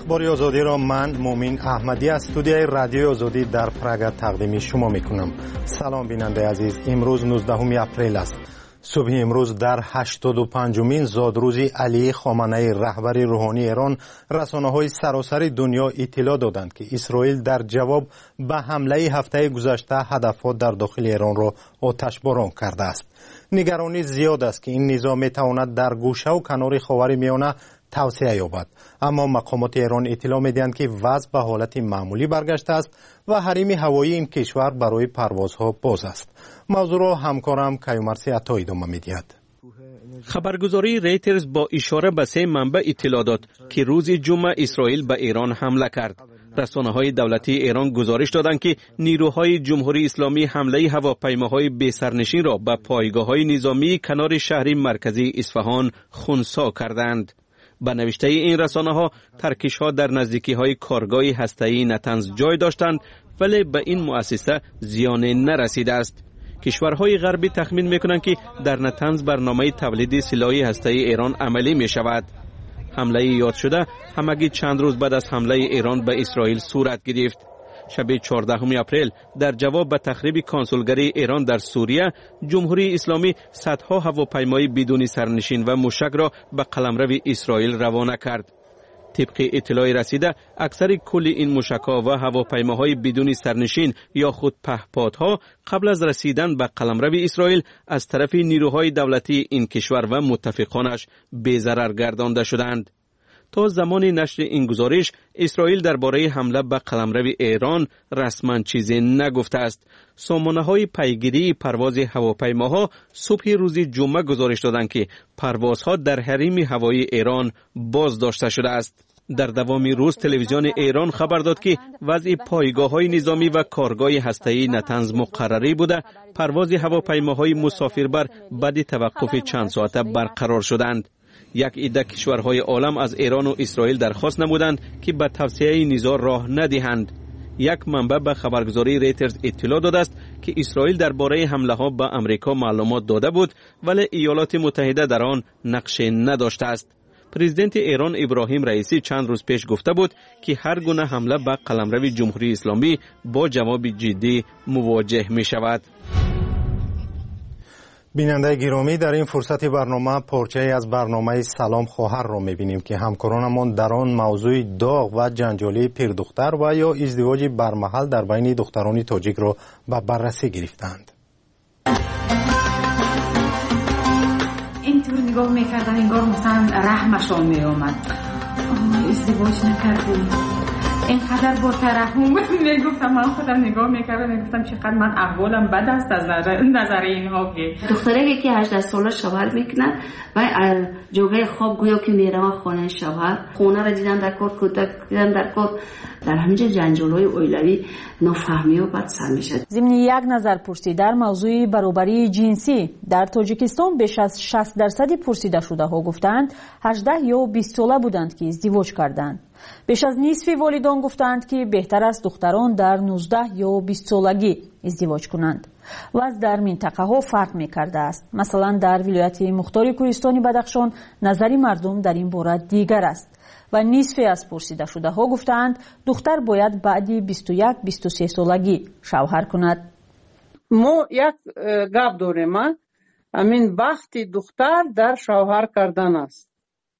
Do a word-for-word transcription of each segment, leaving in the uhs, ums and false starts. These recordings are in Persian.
اخبار آزادی را من مومین احمدی از استودیوی رادیو آزادی در پراگ تقدیم شما میکنم. سلام بیننده عزیز، امروز نوزدهم اپریل است. صبح امروز در هشتاد و پنجمین زادروز علی خامنه‌ای رهبر روحانی ایران، رسانه‌های سراسر دنیا اطلاع دادند که اسرائیل در جواب به حمله هفته گذشته هدفها در داخل ایران را آتشباران کرده است. نگرانی زیاد است که این نظام میتواند در گوشه و کنار خاورمیانه توسعه یابد، اما مقامات ایران اطلاع میدهند که وضع به حالت معمولی برگشته است و حریم هوایی این کشور برای پروازها باز است. موضوع را همکارم کیومرثی عطایی ادامه میدهد. خبرگزاری ریترز با اشاره به سه منبع اطلاع داد که روز جمعه اسرائیل به ایران حمله کرد. رسانه‌های دولتی ایران گزارش دادند که نیروهای جمهوری اسلامی حمله هواپیماهای بی سرنشین را به پایگاه‌های نظامی کنار شهر مرکزی اصفهان خنثی کردند. به نوشته این رسانه‌ها، ترکش‌ها در نزدیکی‌های کارگاه هسته‌ای نتنز جای داشتند، ولی به این مؤسسه زیان نرسیده است. کشورهای غربی تخمین می‌کنند که در نتنز برنامه تولید سلاح هسته‌ای ایران عملی می‌شود. حمله یاد شده همگی چند روز بعد از حمله ایران به اسرائیل صورت گرفت. شب چهاردهم اپریل در جواب به تخریب کنسولگری ایران در سوریه، جمهوری اسلامی صدها هواپیمای بدون سرنشین و موشک را به قلمرو اسرائیل روانه کرد. طبق اطلاع رسیده، اکثر کل این موشک‌ها و هواپیماهای بدون سرنشین یا خود پهپادها قبل از رسیدن به قلمرو اسرائیل از طرف نیروهای دولتی این کشور و متفقانش بی‌ضرر گردانده شدند. تا زمان نشر این گزارش، اسرائیل درباره حمله به قلمرو ایران رسما چیزی نگفته است. سامانه‌های پیگیری پرواز هواپیماها صبح روز جمعه گزارش دادند که پروازها در حریم هوایی ایران باز داشته شده است. در دوام روز تلویزیون ایران خبر داد که وضع پایگاه‌های نظامی و کارگاه هسته‌ای نتنز مقرری بوده، پرواز هواپیماهای مسافربر بعد توقف چند ساعته برقرار شدند. یک عده کشورهای عالم از ایران و اسرائیل درخواست نمودند که به توسعه نزاع راه ندهند. یک منبع به خبرگزاری ریترز اطلاع داده است که اسرائیل درباره حمله ها به امریکا معلومات داده بود، ولی ایالات متحده در آن نقش نداشته است. پرزیدنت ایران ابراهیم رئیسی چند روز پیش گفته بود که هر گونه حمله به قلمرو جمهوری اسلامی با جواب جدی مواجه می شود. بیننده گرامی، در این فرصت برنامه پارچه‌ای از برنامه سلام خواهر را می‌بینیم که همکارانمان در آن موضوع داغ و جنجالی پیردختر و یا ازدواج برمحل در بین دختران تاجیک را به بررسی گرفتند. اینطور نگاه می‌کردن انگار مثلا رحمشان می‌آمد. ازدواج نکردیم. اینقدر با ترحم میگفتم، من خودم نگاه میکردم میگفتم چقدر من احوالم بد است از نظر اینها که دختره که هجده ساله شوهر میکنن و جوگه خواب گویا که میره خانه شوهر، خونه را دیدن در کار، کودک دیدن در کار، در همینجا جنجال‌های اویلوی نافهمی و بد سر میشه. ضمن یک نظر پرسی در موضوع برابری جنسی در تاجیکستان بیش از شصت درصد پرسیده شده ها گفتند هجده یا بیست ساله بودند که ازدواج کردند. بیش از نصف والدان گفتند که بهتر است دختران در نوزده یا بیست سالگی ازدواج کنند. وضع در منطقه ها فرق می کرده است. مثلا در ولایت مختار کوهستانی بدخشان نظر مردم در این باره دیگر است و نصف از پرسیده شده ها گفتند دختر باید بعد بیست و یک بیست و سه سالگی شوهر کند. ما یک گپ داریم، همین وقت دختر در شوهر کردن است.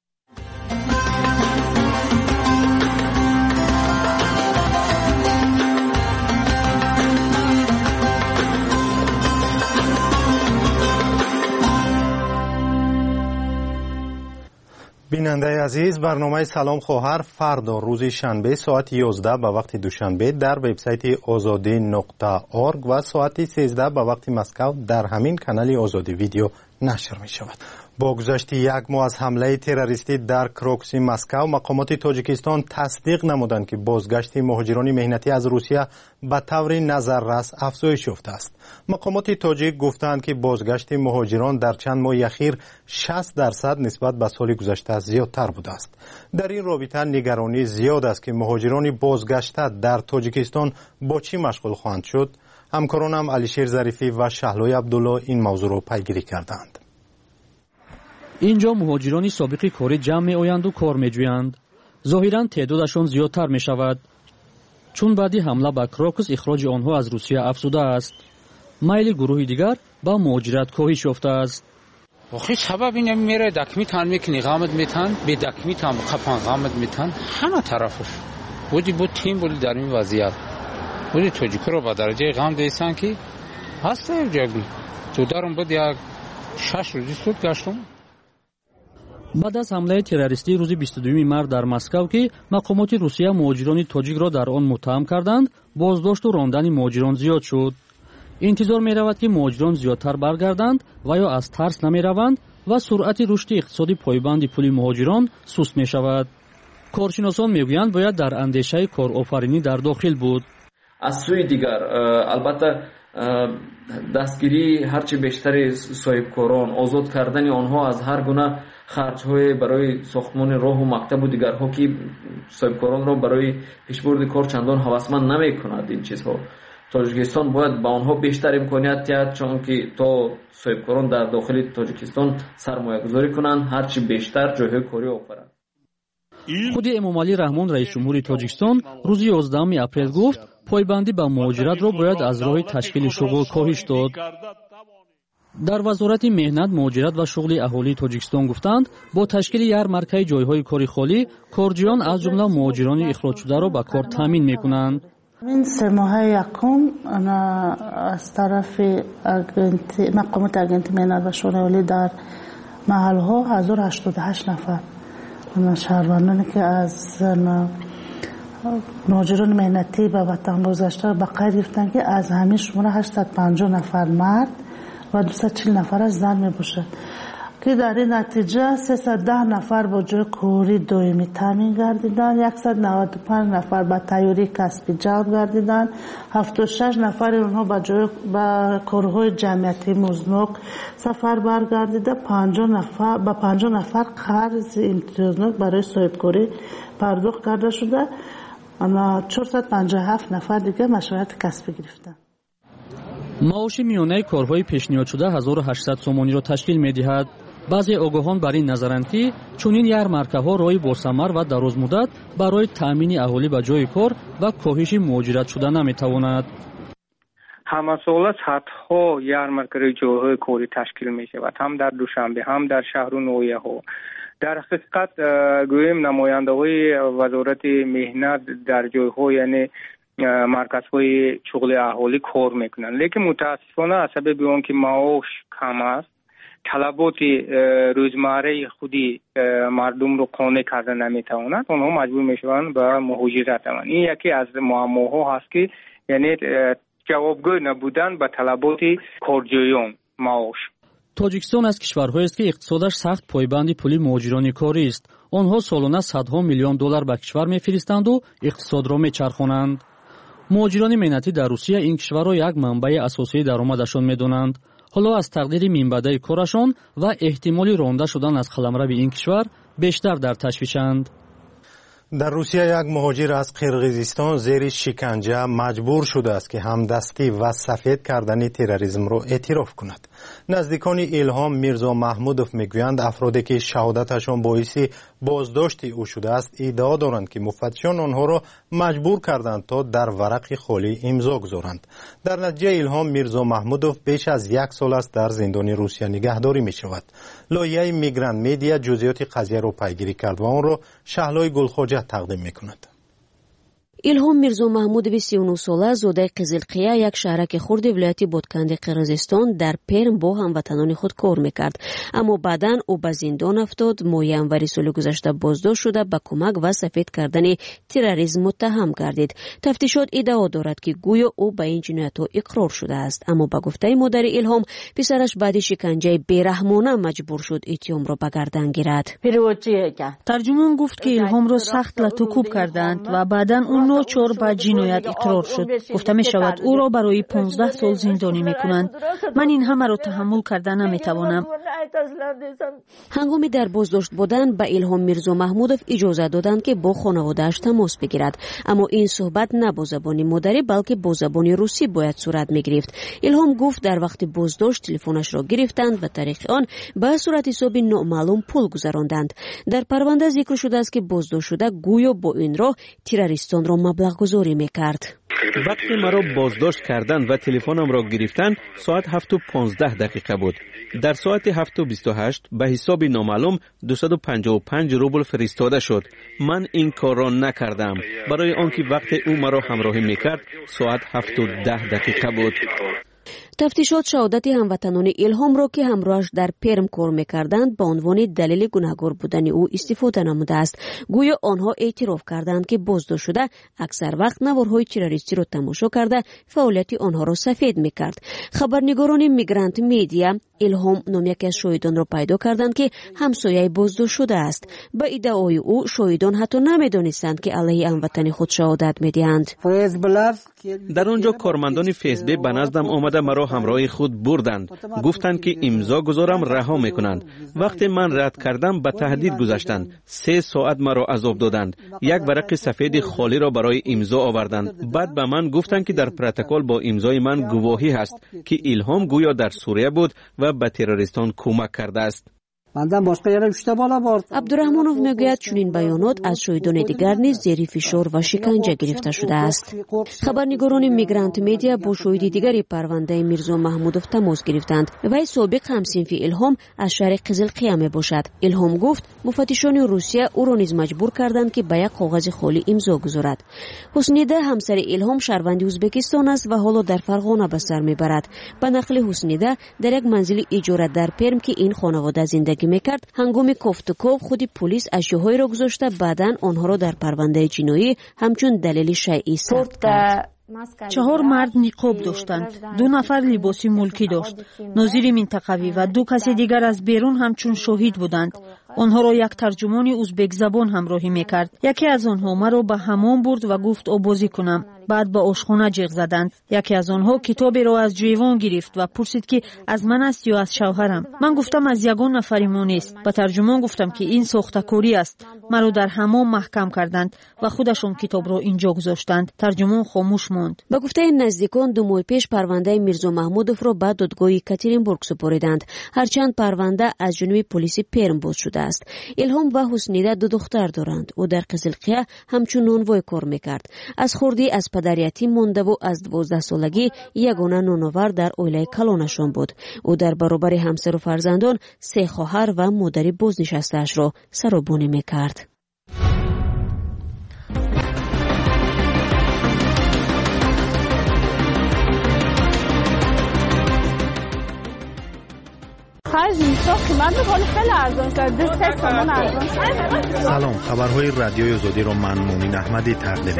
بیننده عزیز، برنامه سلام خواهر فردا روز شنبه ساعت یازده به وقت دوشنبه در وبسایت آزادی نقطه ارگ و ساعت سیزده به وقت مسکو در همین کانال آزادی ویدیو نشر می شود. با گذشت یک ماه از حمله تروریستی در کروکسی مسکو، مقامات تاجیکستان تصدیق نمودند که بازگشت مهاجران مهنتی از روسیه به طور نظررس افزایش یافته است. مقامات تاجیک گفتند که بازگشت مهاجران در چند ماه اخیر شصت درصد نسبت به سال گذشته زیادتر بوده است. در این رابطه نگرانی زیاد است که مهاجران بازگشته در تاجیکستان با چی مشغول خواهند شد. همکارانم علیشیر ظریفی و شهلای عبدالله این موضوع را پیگیری کردند. اینجا مهاجرانی سابق کاری جمع می آیند و کار می جویند. ظاهراً تعدادشان زیادتر می شود چون بعدی حمله به کراکوس اخراج آنها از روسیه افزوده است. میل گروه دیگر با مهاجرت کاهش یافته است. آخه سبب اینه میره دکمی تان میکنی غامت میتن به دکمی تان خپان غامت میتن همه طرفش بودی بود تیم بودی در این وضعیت بودی توجیک رو با درجه غام دیسان که هسته جگی تو دارم بود یک شش روزی سود گشتم. بعد از حمله تروریستی روز بیست و دوم مارس در مسکو که مقامات روسیه مهاجران تاجیک را در آن متهم کردند، بازداشت و راندن مهاجران زیاد شد. انتظار می رود که مهاجران زیادتر برگردند و یا از ترس نمی روند و سرعت رشد اقتصادی پایبند پول مهاجران سست می شود. کارشناسان می گویند باید در اندیشه کارآفرینی در داخل بود. از سوی دیگر البته دستگیری هرچی بیشتر صاحبکاران، آزاد کردن آنها از هر گونه خرج‌های برای ساختمان راه و مکتب و دیگرها که صاحبکاران را برای پیشبرد کار چندان هوسمند نمی‌کند. این چیزها تاجیکستان باید با آنها بیشتر امکانیت دهد چون که تا صاحبکاران در داخل تاجیکستان سرمایه گذاری کنند هرچی بیشتر جایهای کاری آفرند. خود امامعلی رحمان رئیس جمهوری تاجیکستان روز یازدهم اپریل گفت پایبندی به مهاجرت را باید از راه تشکیل شغل کاهش داد. در وزارت مهنت، مهاجرت و شغل اهالی تاجیکستان گفتند با تشکیل یارمارکای جایهای کاری خالی کارجویان از جمله مهاجران اخراج شده را به کار تامین میکنند. این سه ماه یکم انا از طرف مقامات اگنتی مهنت و شغل اهالی در محل ها هزار و هشتاد و هشت نفر شهروندانی که از مهاجران مهنتی به وطن بازگشته به قید گرفتند که از همین شماره هشتصد و پنجاه نفر مرد و دویست و چهل نفر از زن می باشد که در این نتیجه سیصد و ده نفر با جای کاری دائمی تامین گردیدند، صد و نود و پنج نفر با تیاری کسبی جلب گردیدند، هفتاد و شش نفر اونها با جای با کارهای جمعیتی مزنوک سفر برگردیده، پنجاه نفر با پنجاه نفر قرض امتیازناک برای صاحبکاری پرداخت کرده شده، اما چهارصد و پنجاه و هفت نفر دیگه مشروعیت کسبی گرفتند. معاش میانه کارهای پیشنهاد شده هزار و هشتصد سومانی را تشکیل می‌دهد. بعضی آگاهان بر این نظرند که چنین یارمارکه‌ها راهی باثمر و درازمدت برای تامین اهالی به جای کار و کاهش مهاجرت شده نمی‌تواند. همه سال صدها یارمارک‌های جایهای کاری تشکیل می‌شود، هم در دوشنبه هم در شهر و نویه‌ها. در حقیقت گویم نماینده‌های وزارت مهنت در جای‌ها یعنی مرکزهای شغل اهالی کار میکنن، لیکن متاسفانه از سبب اون که معاش کم است طلبات روزمره خودی مردم رو قانع کرده نمیتواند، اونها مجبور میشوند به مهاجرت. این یکی از معماها هست که یعنی جوابگو نبودن به طلبات کارجویان معاش. تاجیکستان از کشورهایی است که اقتصادش سخت پایبند پول مهاجران کاری است. آنها سالانه صدها میلیون دلار به کشور میفرستند و اقتصاد را میچرخانند. مهاجران مهنتی در روسیه این کشور را یک منبع اساسی درآمدشان میدانند. حالا از تقدیر منبع کارشان و احتمال رانده شدن از قلمرو این کشور بیشتر در تشویشند. در روسیه یک مهاجر از قرقیزستان زیر شکنجه مجبور شده است که همدستی و سفید کردن تروریسم را اعتراف کند. نزدیکان الهام میرزا محمودوف میگویند افرادی که شهادتشان باعث بازداشت او شده است ادعا دارند که مفتشان آنها را مجبور کردند تا در ورق خالی امضا گذارند. در نتیجه الهام میرزا محمودوف بیش از یک سال است در زندان روسیه نگهداری می شود. لایحه میگرانت میدیا جزئیات قضیه را پیگیری کرد و آن را شهلای گلخواجه تقدیم می کند. الهام میرزا محمودوف سی و نه ساله زاده قزلقیه یک شهرک خرد ولایت بادکنده قرقیزستان در پرم با هموطنان خود کار میکرد، اما بعداً او به زندان افتاد. ماه ینوری سال گذشته بازداشت شده به کمک و سفید کردن تروریسم متهم گردید. تفتیشات ادعا دارد که گویا او به این جنایت‌ها اقرار شده است، اما به گفته مادر الهام پسرش بعد شکنجه بیرحمانه مجبور شد اتهام را به گردن گیرد. ترجمان گفت که الهام را سخت لطوکوب کردند و بعداً اون ناچار به جنایت اقرار شد. گفته می شود او را برای پانزده سال زندانی می کنند. من این همه را تحمل کردن نمی توانم. ҳангоми дар боздошт будан ба Илҳом Мирзо Маҳмудов иҷоза доданд ки бо хонаводааш тамос бигирад, аммо ин суҳбат на бо забони модарӣ балки бо забони русӣ бояд сурат мегирифт. Илҳом гуфт дар вақти боздошт телефонашро гирифтанд ва тариқи он ба суратҳисоби номаълум пул гузаронданд. дар парванда зикр шудааст ки боздоштшуда гӯё бо ин роҳ террористонро маблағгузорӣ мекард. вақте маро боздошт карданд ва телефонамро гирифтанд соат ҳафту понздаҳ дақиқа буд. дар соати ҳафту бисту ҳашт ба ҳисоби номаълум дусаду панҷоҳу панҷ рубл фиристода шуд. ман ин корро накардам, барои он ки вақте ӯ маро ҳамроҳӣ мекард соат ҳафту даҳ дақиқа буд. тафтишот шаҳодати ҳамватанони Илҳомро ки ҳамроҳаш дар Перм кор мекарданд ба унвони далели гунаҳкор будани ӯ истифода намудааст. гӯё онҳо эътироф карданд ки боздоштшуда аксар вақт наворҳои террористиро тамошо карда фаъолияти онҳоро сафед мекард. хабарнигорони Мигрант Медиа Илҳом ном яке аз шоҳидонро пайдо карданд ки ҳамсояи боздоштшуда аст. ба иддаои ӯ шоҳидон ҳатто намедонистанд ки алайҳи ҳамватани худ шаҳодат медиҳанд. дар он ҷо кормандони ФСБ ба наздам омада маро ҳамроҳи худ бурданд. гуфтанд ки имзо гузорам раҳо мекунанд. вақте ман рад кардам ба таҳдид гузаштанд. се соат маро азоб доданд. як варақи сафеди холиро барои имзо оварданд. баъд ба ман гуфтанд ки дар протокол бо имзои ман гувоҳӣ ҳаст ки Илҳом гӯё дар Сурия буд ва ба террористон кӯмак кардааст. абдураҳмонов мегӯяд чунин баёнот аз шоҳидони дигар низ зери фишор ва шиканҷа гирифта шудааст. хабарнигорони Мигрант Медиа бо шоҳиди дигари парвандаи Мирзо Маҳмудов тамос гирифтанд. вай собиқ ҳамсинфи Илҳом аз шаҳри Қизилқия мебошад. Илҳом гуфт муфаттишони Русия ӯро низ маҷбур карданд ки ба як коғази холӣ имзо гузорад. Ҳуснида ҳамсари Илҳом шаҳрванди Ӯзбекистон аст ва ҳоло дар Фарғона ба сар мебарад. ба нақли Ҳуснида дар як манзили иҷора дар Перм ки ин хонавода зиндагӣ мекард, ҳангоми кофтуков худи полис ашёҳоеро гузошта баъдан онҳоро дар парвандаи ҷиноӣ ҳамчун далели шайъӣ сабт кард. чаҳор мард ниқоб доштанд, ду нафар либоси мулкӣ дошт. нозири минтақавӣ ва ду каси дигар аз берун ҳамчун шоҳид буданд. онҳоро як тарҷумони узбекзабон ҳамроҳӣ мекард. яке аз онҳо маро ба ҳамом бурд ва гуфт обозӣ кунам. баъд ба ошхона ҷиғ заданд. яке аз онҳо китоберо аз ҷӯйвон гирифт ва пурсид ки аз ман аст ё аз шавҳарам. ман гуфтам аз ягон нафари мо нест. ба тарҷумон гуфтам ки ин сохтакорӣ аст. маро дар ҳамом маҳкам карданд ва худашон китобро инҷо гузоштанд. тарҷумон хомӯш монд. ба гуфтаи наздикон ду моҳи пеш парвандаи Мирзо Маҳмудовро ба додгоҳи Екатеринбург супориданд. ҳарчанд парванда аз ҷониби полиси Перм боз шудааст. Илҳом ва Ҳуснида ду духтар доранд. ӯ дар Қизилқия ҳамчун нонвой кор мекард. аз хурдӣ аз падар ятим мондаву аз дувоздаҳсолагӣ ягона ноновар дар оилаи калонашон буд. ӯ дар баробари ҳамсару фарзандон се хоҳар ва модари бознишастаашро саробонӣ мекард. سلام، خبرهای رادیوی آزادی را من مومین احمدی تقدیم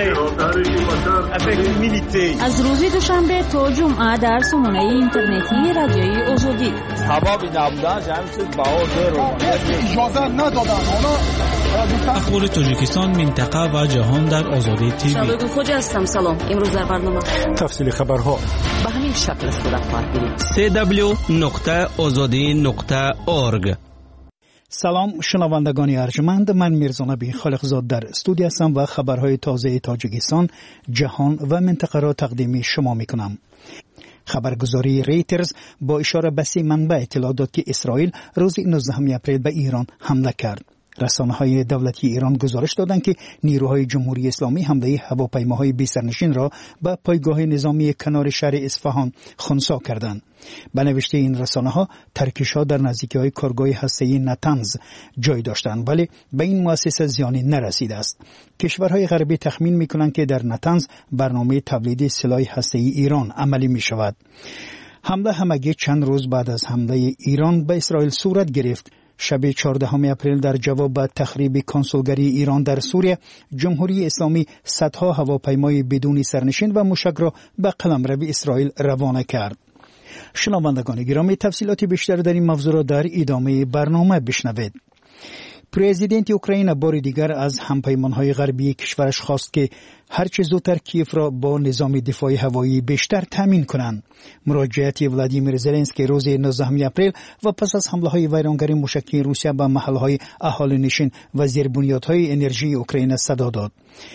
می‌کنم. از روز دوشنبه تا جمعه در سامانه اینترنتی رادیوی آزادی. هوا نبودن جمعیت بهادر رو اجازه ندادن. اخبار تاجیکستان، منطقه و جهان در آزادی تیوی. شبکه خوج هستم. سلام. امروز در برنامه تفصیل خبرها به همین شکل صورت خواهد گرفت. سی دبلیو نقطه آزادی نقطه اورگ. سلام شنوندگان ارجمند، من میرزا نبی خالقزاد در استودیو هستم و خبرهای تازه تاجیکستان، جهان و منطقه را تقدیم شما میکنم. خبرگزاری ریترز با اشاره به سه منبع اطلاع داد که اسرائیل روز نوزدهم اپریل به ایران حمله کرد. رسانه‌های دولتی ایران گزارش دادند که نیروهای جمهوری اسلامی حمله هواپیماهای بی سرنشین را به پایگاه نظامی کنار شهر اصفهان خنثی کردند. به نوشته این رسانه‌ها ترکش‌ها در نزدیکی‌های کارگاه هسته‌ای نتنز جای داشتند، ولی به این مؤسسه زیانی نرسیده است. کشورهای غربی تخمین می‌کنند که در نتنز برنامه تولید سلاح هسته‌ای ایران عملی می‌شود. حمله همگی چند روز بعد از حمله ایران به اسرائیل صورت گرفت. شب چهاردهم اپریل در جواب به تخریب کنسولگری ایران در سوریه، جمهوری اسلامی صدها هواپیمای بدون سرنشین و موشک را به قلمرو اسرائیل روانه کرد. شنوندگان گرامی، تفصیلات بیشتر در این موضوع را در ادامه برنامه بشنوید. پرزیدنت اوکراین بار دیگر از همپیمانهای غربی کشورش خواست که هرچه زودتر کیف را با نظام دفاعی هوایی بیشتر تامین کنند. مراجعت ولادیمیر زلنسکی روز نوزدهم اپریل و پس از حمله‌های ویرانگری موشکی روسیه به محل‌های اهالی‌نشین و زیربنیادهای انرژی اوکراین صدا داد.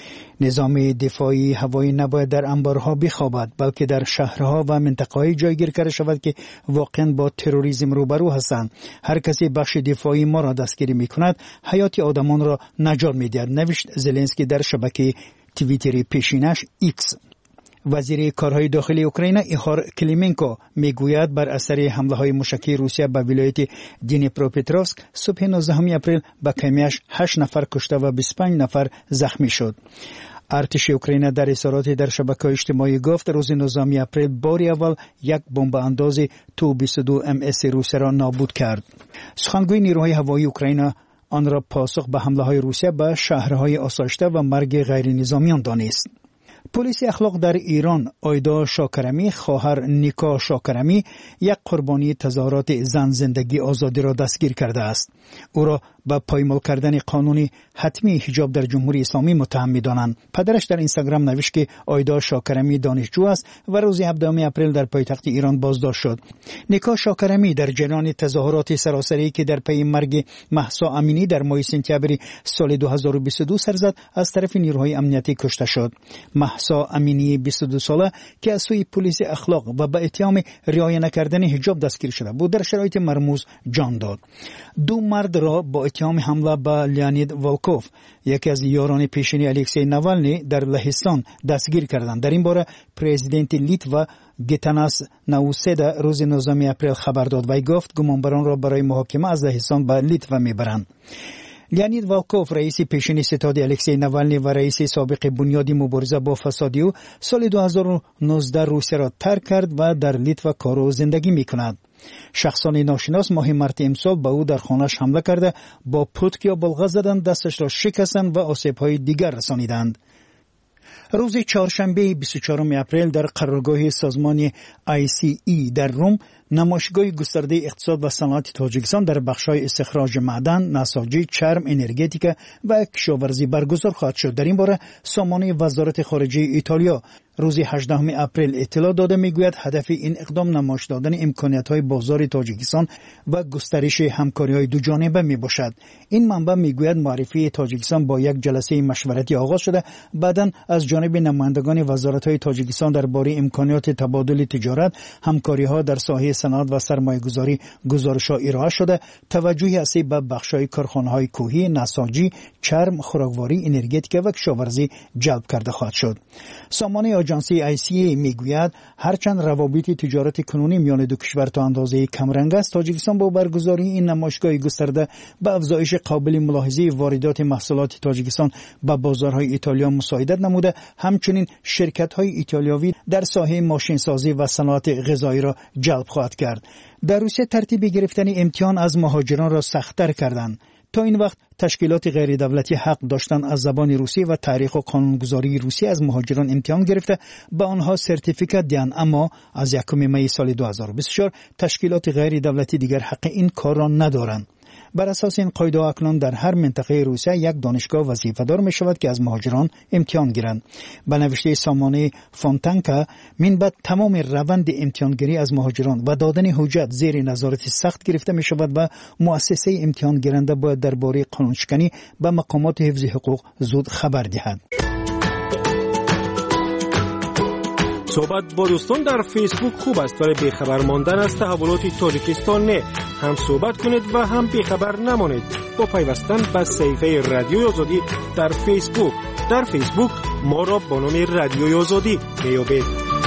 نظام دفاعی هوایی نباید در انبارها بخوابد، بلکه در شهرها و منطقه‌های جایگیر کرده شود که واقعا با تروریسم روبرو هستند. هر کسی بخش دفاعی ما را دستگیری می‌کند، حیات آدمان را نجات می‌دهد، نوشت زلنسکی در شبکه توییتری پیشینش ایکس. وزیر کارهای داخلی اوکراین ایهار کلیمنکو میگوید بر اثر حمله‌های موشکی روسیه به ولایت دنیپروپتروفسک صبح نوزدهم اپریل به کمیش هشت نفر کشته و بیست و پنج نفر زخمی شد. ارتش اوکراین در اظهاراتی در شبکه‌های اجتماعی گفت روز نوزدهم اپریل بار اول یک بمب انداز تو بیست و دو ام اس روسیه را نابود کرد. سخنگوی نیروهای هوایی اوکراین آن را پاسخ به حمله‌های روسیه به شهرهای آسایشته و مرگ غیر نظامیان دانست. پلیس اخلاق در ایران آیدا شاکرمی خواهر نیکا شاکرمی یک قربانی تظاهرات زن زندگی آزادی را دستگیر کرده است. او را به پایمال کردن قانونی حتمی حجاب در جمهوری اسلامی متهم می‌دانند. پدرش در اینستاگرام نوشت که آیدا شاکرمی دانشجو است و روز هفدهم اپریل در پایتخت ایران بازداشت شد. نیکا شاکرمی در جریان تظاهرات سراسری که در پی مرگ مهسا امینی در ماه سپتامبر سال دو هزار و بیست و دو سر زد از طرف نیروهای امنیتی کشته شد. مهسا امینی بیست و دو ساله که از سوی پلیس اخلاق و به اتهام رعایت نکردن حجاب دستگیر شده بود در شرایط مرموز جان داد. دو مرد را با اتهام حمله به لیانید والکوف یکی از یاران پیشینی الکسی ناوالنی در لهستان دستگیر کردند. در این باره پرزیدنت لیتوا گیتاناس ناوسیدا روز نوزدهم اپریل خبر داد و گفت گمانبران را برای محاکمه از لهستان به لیتوا میبرند. لیانید والکوف رئیس پیشین ستاد الکسی ناوالنی و رئیس سابق بنیاد مبارزه با فساد او سال دو هزار و نوزده روسیه را ترک کرد و در لیتوا کار و زندگی میکند. شخصان ناشناس ماه مارت امسال به او در خانه‌اش حمله کرده با پتک یا بلغه زدند، دستش را شکستند و آسیب‌های دیگر رسانیدند. روز چهارشنبه بیست و چهارم اپریل در قرارگاه سازمان آی سی ای در روم نمایشگاه گسترده اقتصاد و صنعت تاجیکستان در بخش‌های استخراج معدن، نساجی، چرم، انرژتیک و کشاورزی برگزار خواهد شد. در این باره سامانه وزارت خارجه ایتالیا روز هجدهم اپریل اطلاع داده میگوید هدف این اقدام نمایش دادن امکانیت‌های بازار تاجیکستان و گسترش همکاری‌های دو جانبه میباشد. این منبع میگوید معرفی تاجیکستان با یک جلسه مشورتی آغاز شده، بعداً از جانب نمایندگان وزارت‌های تاجیکستان درباره امکانات تبادل تجارت، همکاری‌ها در ساحه صنعت و سرمایه‌گذاری گزارش‌ها ارائه شده. توجهی اصلی به بخش‌های کارخانه‌های کوهی، نساجی، چرم، خوراکواری، انرژتیک و کشاورزی جلب کرده خواهد شد. سامانه آژانسی آی سی ای میگوید هرچند روابط تجارت کنونی میان دو کشور تا اندازه کمرنگ است، تاجیکستان با برگزاری این نمایشگاه گسترده به افزایش قابل ملاحظه واردات محصولات تاجیکستان به بازارهای ایتالیا مساعدت نموده. همچنین شرکت‌های ایتالیایی در ساحه ماشینسازی و صنعت غذایی را جلب خواهد کرد. در روسیه ترتیب گرفتن امتحان از مهاجران را سخت‌تر کردند. تا این وقت تشکیلات غیر دولتی حق داشتند از زبان روسی و تاریخ و قانونگذاری روسی از مهاجران امتحان گرفته به آنها سرتیفیکات دهند، اما از یکم می سال دو هزار و بیست و چهار تشکیلات غیر دولتی دیگر حق این کار را ندارند. بر اساس این قاعده اکنون در هر منطقه روسیه یک دانشگاه وظیفه‌دار می شود که از مهاجران امتحان گیرند. به نوشته سامانه فونتانکا من بعد تمام روند امتحانگیری از مهاجران و دادن حجت زیر نظارت سخت گرفته می شود و مؤسسه امتحان گیرنده باید درباره قانونشکنی به مقامات حفظ حقوق زود خبر دهد. صحبت با دوستان در فیسبوک خوب است، ولی بیخبر ماندن از تحولات تاجیکستان نه. هم صحبت کنید و هم بیخبر نمانید با پیوستن به صفحه رادیوی آزادی در فیسبوک. در فیسبوک ما را با نام رادیوی آزادی میابید.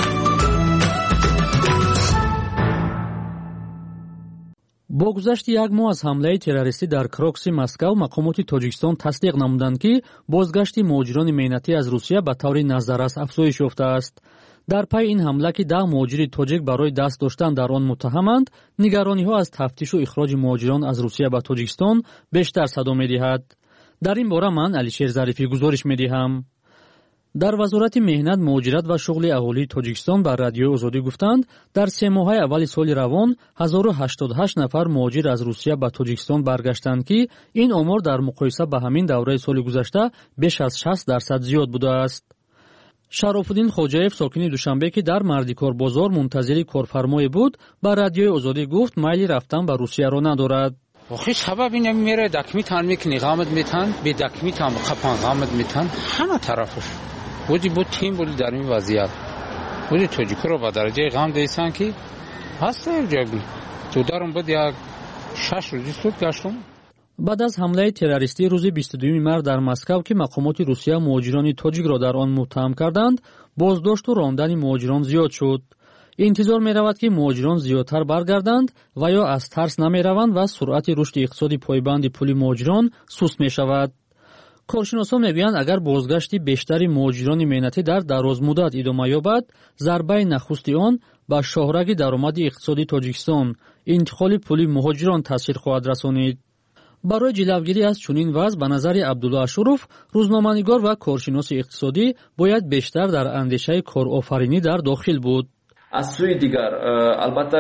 با گذشت یک ماه از حمله تروریستی در کروکسی مسکو، مقامات تاجیکستان تصدیق نمودند که بازگشت مهاجران مهنتی از روسیه به طور نظررس افزایش یافته است. در پی این حمله که ده مهاجر تاجیک برای دست داشتن در آن متهمند، نگرانی‌ها از تفتیش و اخراج مهاجران از روسیه به تاجیکستان بیشتر صدا می‌دهد. در این باره من علیشیر ظریفی گزارش می‌دهم. дар вазорати меҳнат муҳоҷират ва шуғли аҳолии тоҷикистон ба радиои озодӣ гуфтанд, дар се моҳаи аввали соли равон ҳазору ҳаштоду ҳашт нафар муҳоҷир аз Русия ба Тоҷикистон баргаштанд ки ин омор дар муқоиса ба ҳамин давраи соли гузашта беш аз шаст дарсад зиёд будааст. Шарофуддин Хоҷаев, сокини Душанбе, ки дар Мардикор бозор мунтазири корфармое буд, ба радиои озодӣ гуфт майли рафтан ба Русияро надорад. آخه سبب اینه میره دکمیت هم میکنی غامت میتن به دکمیت هم قپان غامت میتن همه طرفش بودی بود تیم بودی در این وضعیت بودی توجیکو رو با درجه غام دیسن که هسته یک جاگی تو دارم بود یک شش روزی سود گشتم. بعد از حمله تروریستی روز بیست و دوم مارس در مسکو که مقامات روسیه مهاجران تاجیک را در آن متهم کردند، بازداشت و راندن مهاجران زیاد شد. интизор меравад ки муҳоҷирон зиёдтар баргарданд ва ё аз тарс намераванд ва суръати рушди иқтисоди пойбанди пули муҳоҷирон суст мешавад. коршиносон мегӯянд агар бозгашти бештари муҳоҷирони меҳнатӣ дар дарозмуддат идома ёбад, зарбаи нахусти он ба шоҳраги даромади иқтисоди Тоҷикистон, интиқоли пули муҳоҷирон таъсир хоҳад расонид. барои ҷилавгирӣ аз чунин вазъ ба назари Абдулло Ашуров, рӯзноманигор ва коршиноси иқтисодӣ бояд бештар дар андешаи корофаринӣ дар дохил буд. аз сӯи дигар албатта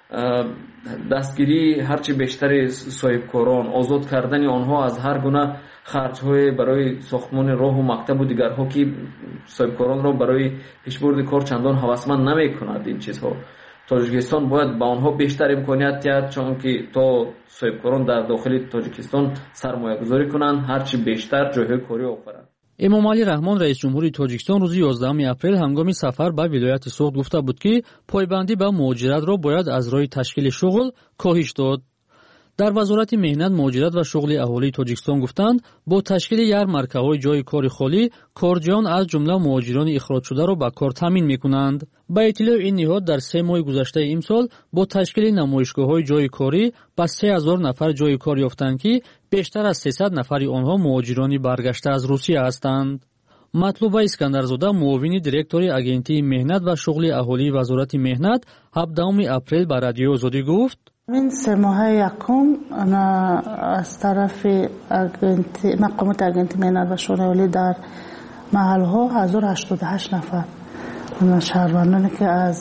дастгирӣ ҳарчи бештари соҳибкорон, озод кардани онҳо аз ҳар гуна харҷҳое барои сохтмони роҳу мактабу дигарҳо ки соҳибкоронро барои пешбурди кор чандон ҳавасманд намекунад. ин чизҳо тоҷикистон бояд ба онҳо бештар имконият диҳад, чунки то соҳибкорон дар дохили тоҷикистон сармоягузорӣ кунанд, ҳарчи бештар ҷойҳои корӣ офаранд. эмомалӣ раҳмон, раиси ҷумҳури Тоҷикистон, рӯзи ёздаҳуми апрел ҳангоми сафар ба вилояти Суғд гуфта буд ки пойбандӣ ба муҳоҷиратро бояд аз роҳи ташкили шуғл коҳиш дод. дар вазорати меҳнат, муҳоҷират ва шуғли аҳолии Тоҷикистон гуфтанд, бо ташкили ярмаркаҳои ҷойи кори холӣ, корҷоён аз ҷумла муҳоҷирони ихроҷшударо ба кор таъмин мекунанд. ба иттилои ин ниҳод, дар се моҳи гузаштаи имсол бо ташкили намоишгоҳҳои ҷойи корӣ ба се ҳазор нафар ҷойи кор ёфтанд ки бештар аз сесад нафари онҳо муҳоҷирони баргашта аз Русия ҳастанд. матлуба Искандарзода, муовини директори агентии меҳнат ва шуғли аҳолии вазорати меҳнат, ҳабдахуми апрел ба радиои Озодӣ гуфт: این سه ماه یکم از طرف مقامات اگنتی مهنت و شغل اهالی در محل ها هزار و هشتاد و هشت نفر شهروندانی که از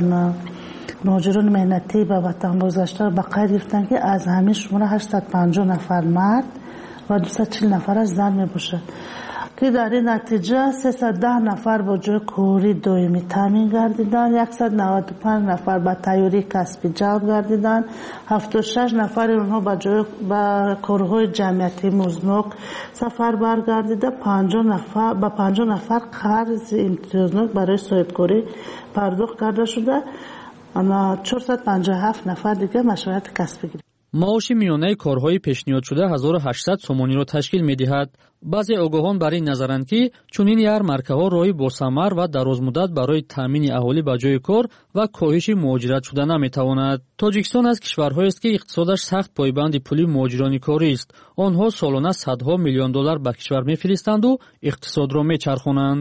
مهاجران مهنتی به وطن بازگشته به قید گرفتن که از همین شماره هشتصد و پنجاه نفر مرد و دویست و چهل نفر از زن می باشد که در این نتیجه سیصد و ده نفر با جای کاری دائمی تامین گردیدند، صد و نود و پنج نفر با تیاری کسبی جلب گردیدند، هفتاد و شش نفر اونها با جای با کارهای جمعیتی مزنوک سفر برگردیده، پنجاه نفر با پنجاه نفر قرض امتیازناک برای صاحبکاری پرداخت کرده شده، اما چهارصد و پنجاه و هفت نفر دیگه مشروعیت کسبی گرفت. маоши миёнаи корҳои пешниҳодшуда ҳазору ҳаштсад сомониро ташкил медиҳад. баъзе огоҳон бар ин назаранд ки чунин ярмаркаҳо роҳи босамар ва дарозмуддат барои таъмини аҳолӣ ба ҷойи кор ва коҳиши муҳоҷират шуда наметавонад. тоҷикистон аз кишварҳоест ки иқтисодаш сахт пойбанди пули муҳоҷирони корист. онҳо солона садҳо миллион доллар ба кишвар мефиристанду иқтисодро мечархонанд.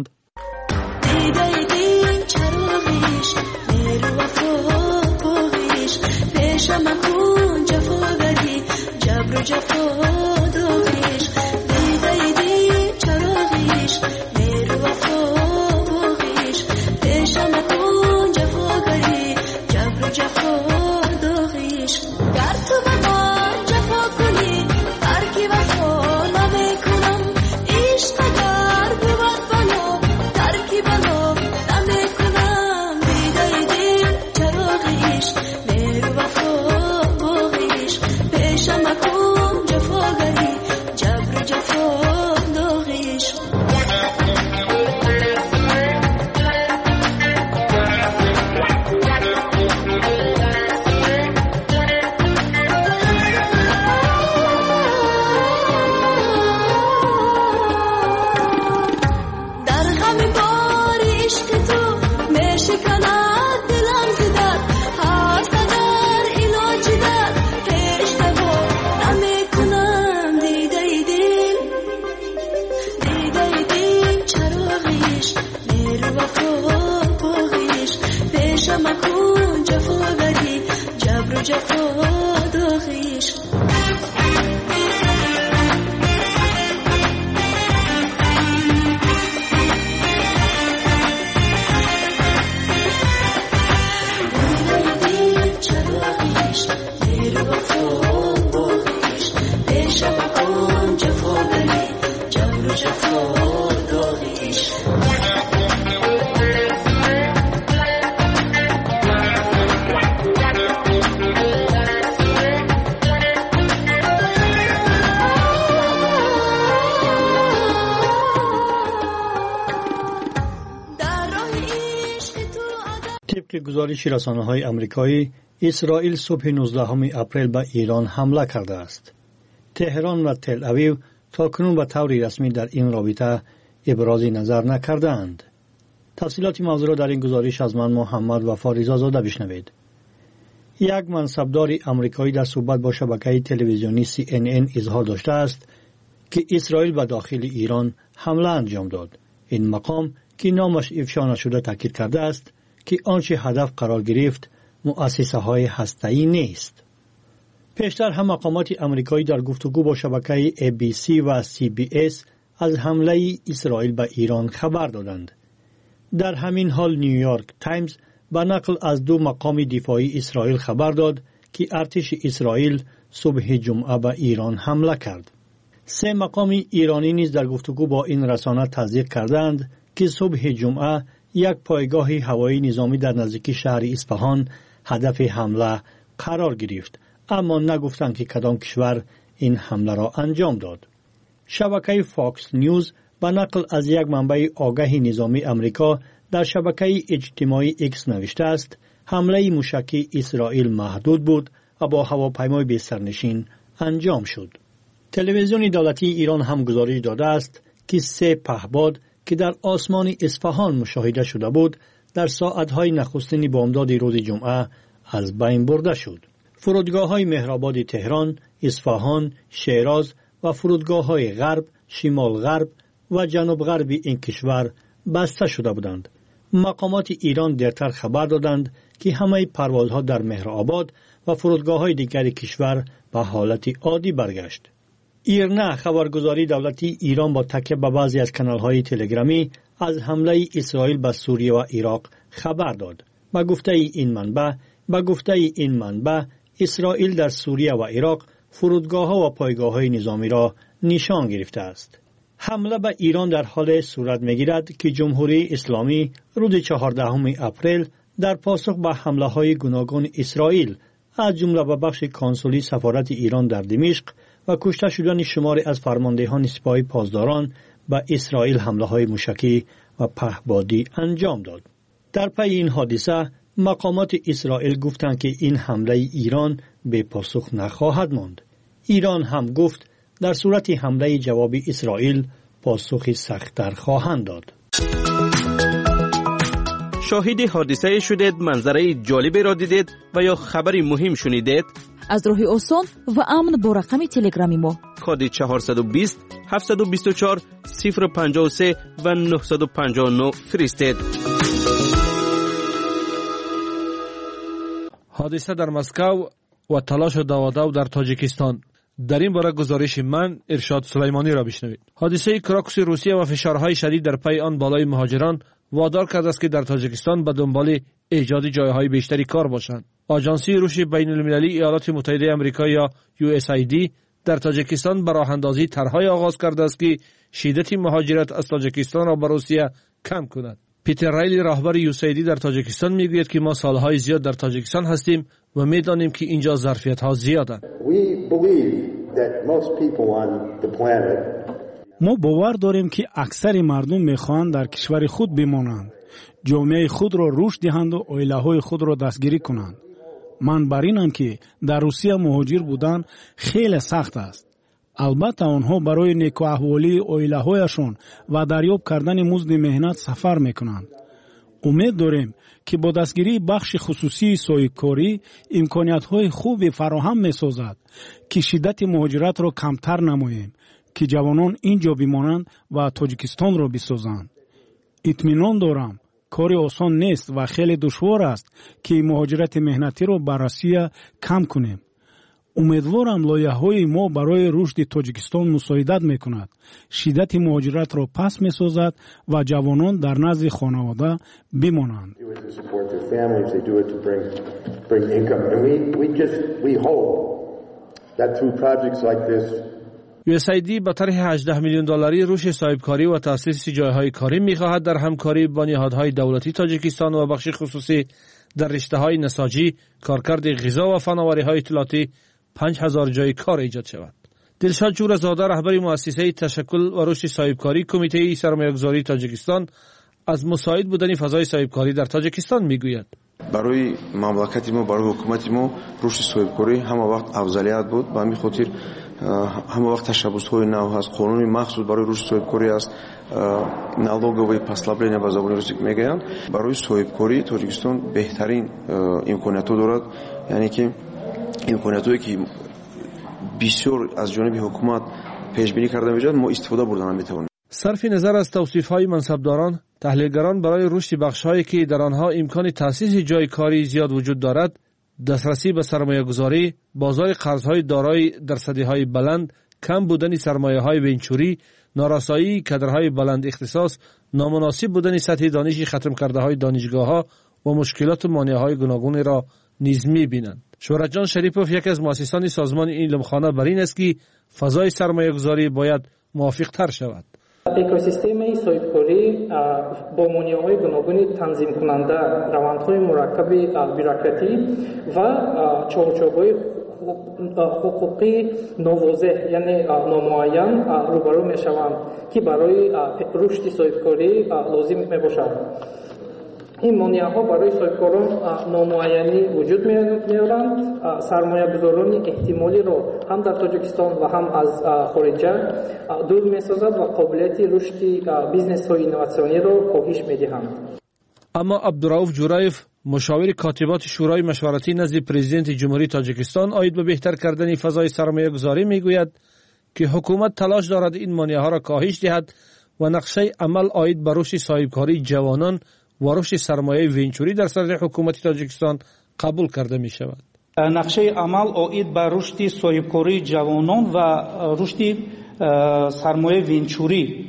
گزارش رسانه‌های آمریکایی، اسرائیل صبح نوزدهم اپریل به ایران حمله کرده است. تهران و تل اویو تاکنون به طور رسمی در این رابطه ابراز نظر نکردند. تفصیلات موضوع را در این گزارش از من محمد وفا رضازاده بشنوید. یک منصبدار آمریکایی در صحبت با شبکه تلویزیونی سی ان ان اظهار داشته است که اسرائیل به داخل ایران حمله انجام داد. این مقام که نامش افشا نشده تاکید کرده است که آنچه هدف قرار گرفت مؤسسه های هسته‌ای نیست. پیشتر هم مقامات آمریکایی در گفتگو با شبکه ای بی سی و سی بی اس از حمله اسرائیل به ایران خبر دادند. در همین حال نیویورک تایمز به نقل از دو مقام دفاعی اسرائیل خبر داد که ارتش اسرائیل صبح جمعه به ایران حمله کرد. سه مقام ایرانی نیز در گفتگو با این رسانه تصدیق کردند که صبح جمعه یک پایگاه هوایی نظامی در نزدیکی شهر اصفهان هدف حمله قرار گرفت، اما نگفتند که کدام کشور این حمله را انجام داد. شبکه فاکس نیوز به نقل از یک منبع آگاه نظامی آمریکا در شبکه اجتماعی ایکس نوشته است حمله موشکی اسرائیل محدود بود و با هواپیمای بی سرنشین انجام شد. تلویزیون دولتی ایران هم گزارش داده است که سه پهپاد که در آسمان اصفهان مشاهده شده بود در ساعتهای نخستین بامداد روز جمعه از بین برده شد. فرودگاه‌های مهرآباد تهران، اصفهان، شیراز و فرودگاه‌های غرب، شمال غرب و جنوب غرب این کشور بسته شده بودند. مقامات ایران دیرتر خبر دادند که همه پروازها در مهرآباد و فرودگاه‌های دیگر کشور به حالت عادی برگشت. ایرنا خبرگزاری دولتی ایران با تکیه به بعضی از کانال‌های تلگرامی از حمله اسرائیل به سوریه و عراق خبر داد. با گفته این منبع، با گفته این منبع اسرائیل در سوریه و عراق فرودگاه‌ها و پایگاه‌های نظامی را نشان گرفته است. حمله به ایران در حال صورت می‌گیرد که جمهوری اسلامی روز چهاردهم اپریل در پاسخ به حمله‌های گوناگون اسرائیل از جمله به بخش کنسولی سفارت ایران در دمشق و کشته شدن شماری از فرماندهان سپاه پاسداران به اسرائیل حمله‌های موشکی و پهپادی انجام داد. در پی این حادثه مقامات اسرائیل گفتند که این حمله ایران به پاسخ نخواهد ماند. ایران هم گفت در صورت حمله جوابی اسرائیل پاسخی سخت‌تر خواهند داد. شاهد حادثه شدید، منظره جالبی را دیدید و یا خبری مهم شنیدید؟ از راه آسان و امن با رقم تلگرامی ما کد چهارصد و بیست هفتصد و بیست و چهار صفر پنجاه و سه و نهصد و پنجاه و نه فرستید. حادثه در مسکو و تلاش دوادو در تاجیکستان. در این باره گزارش من ارشاد سلیمانی را بشنوید. حادثه کراکوس روسیه و فشارهای شدید در پی آن بالای مهاجران وادار کرده است که در تاجیکستان به دنبال ایجاد جایهای بیشتری کار باشند. آژانسی روش بین المللی ایالات متحده آمریکا یا یو اس ای دی در تاجیکستان به راه اندازی طرح‌های آغاز کرده است که شدت مهاجرت از تاجیکستان را به روسیه کم کند. پیتر رایلی رهبر یو اس ای دی در تاجیکستان میگوید که ما سالهای زیاد در تاجیکستان هستیم و میدانیم که اینجا ظرفیت‌ها زیادند. ما باور داریم که اکثر مردم میخواهند در کشور خود بمانند، جامعه خود را رشد دهند و عائله‌های خود را دستگیری کنند. من بر اینم که در روسیه مهاجر بودن خیلی سخت است. البته آنها برای نیک احوالی عائله‌هایشان و دریافت کردن مزد مهنت سفر میکنند. امید داریم که با دستگیری بخش خصوصی سایه‌کاری امکانیت‌های خوبی فراهم می‌سازد که شدت مهاجرت را کمتر نماییم که جوانان اینجا بمانند و تاجیکستان را بسازند. اطمینان دارم کاری آسان نیست و خیلی دشوار است که مهاجرت مهنتی را بر روسیه کم کنیم. امیدوارم لایحه‌های ما برای رشد تاجیکستان مساعدت می‌کند، شدت مهاجرت را پس می‌سازد و جوانان در نزد خانواده بمانند. یو اس ای دی با طرح هجده میلیون دلاری روش صاحبکاری و تأسیس جایهای کاری می‌خواهد در همکاری با نهادهای دولتی تاجیکستان و بخش خصوصی در رشته‌های نساجی، کارکرد غذا و فناوری‌های اطلاعاتی پنج هزار جای کار ایجاد شود. دلشاد جورزاده رهبر مؤسسه تشکل و رشد صاحبکاری کمیته سرمایه‌گذاری تاجیکستان از مساعد بودن فضای صاحبکاری در تاجیکستان میگوید. برای مملکت ما، برای حکومت ما رشد صاحبکاری همه وقت افضلیت بود. به همین خاطر همه وقت تشبس‌های نو هست، قانون مخصوص برای رشد صاحبکاری است، налоговые послабления به زبان روسی میگن. برای صاحبکاری تاجیکستان بهترین امکانات دارد، یعنی که امکاناتی که بسیار از جانب حکومت پیش بینی کرده میشد ما استفاده بردن میتوانیم. صرف نظر از توصیف‌های منصبداران، تحلیلگران برای رشد بخش‌هایی که در آنها امکان تأسیس جای کاری زیاد وجود دارد، دسترسی به سرمایه‌گذاری، بازار قرض‌های دارای درصدی‌های بلند، کم بودن سرمایه‌های ونچوری، نارسایی کادرهای بلند اختصاص، نامناسب بودن سطح دانشی ختم کرده‌های دانشگاه‌ها و مشکلات و مانع‌های گوناگون را نیز می‌بینند. شهرتجان شریپوف یک از مؤسسان سازمان این علمخانه بر این است که فضای سرمایه‌گذاری باید موافق‌تر شود. اکوسیستم صاحبکاری با مانع‌های گوناگون تنظیم کننده، روندهای مرکب بیروکراتی و چارچوب‌های حقوقی نوواضح یعنی نامعین روبرو می‌شوند که برای رشد صاحبکاری لازم می‌باشد. این مانع‌ها برای صاحبکاران نامعینی وجود می‌آورند. سرمایه‌گذاران احتمالی را هم در تاجیکستان و هم از خارج دور می‌سازد و قابلیت رشد بیزنس‌های اینوواسیونی را کاهش می‌دهند. اما عبدالرؤوف جورایف، مشاور کاتبات شورای مشورتی نزد پرزیدنت جمهوری تاجیکستان آید به بهتر کردن فضای سرمایه‌گذاری میگوید که حکومت تلاش دارد این مانع‌ها را کاهش دهد و نقشه عمل آید به رشد صاحبکاری جوانان و رشد سرمایه ونچوری در صدر حکومت تاجیکستان قبول کرده می شود. نقشه عمل آید به رشد صاحبکاری جوانان و رشد سرمایه ونچوری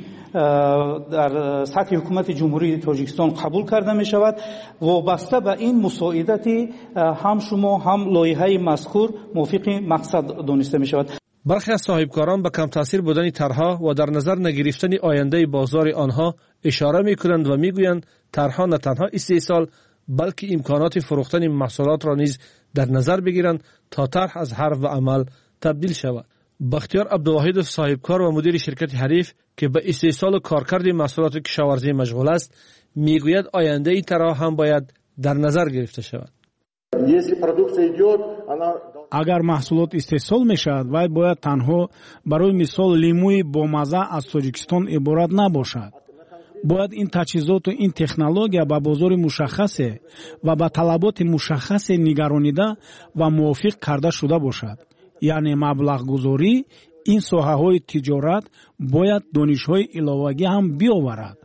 در سطح حکومت جمهوری تاجیکستان قبول کرده می شود. وابسته به این مساعدت هم شما هم لایحه مذکور موافق مقصد دانسته می شود. برخی از صاحبکاران به کم تاثیر بودن طرحها و در نظر نگرفتن آینده بازار آنها اشاره می کنند و می گویند طرحها نه تنها استحصال بلکه امکانات فروختن محصولات را نیز در نظر بگیرند تا طرح از حرف و عمل تبدیل شود. بختیار عبدالواحد صاحبکار و مدیر شرکت حریف که به استحصال و کارکرد محصولات کشاورزی مشغول است میگوید آینده این طرح هم باید در نظر گرفته شود. اگر محصولات استحصال می شود و باید تنها برای مثال لیموی با مزه از تاجیکستان عبارت نباشد. باید این تجهیزات و این تکنولوژیا به بازار مشخص و به طلبات مشخص نگرانیده و موافق کرده شده باشد. یعنی مبلغ گذاری این ساحه های تجارت باید دانش های علاوگی هم بیاورد.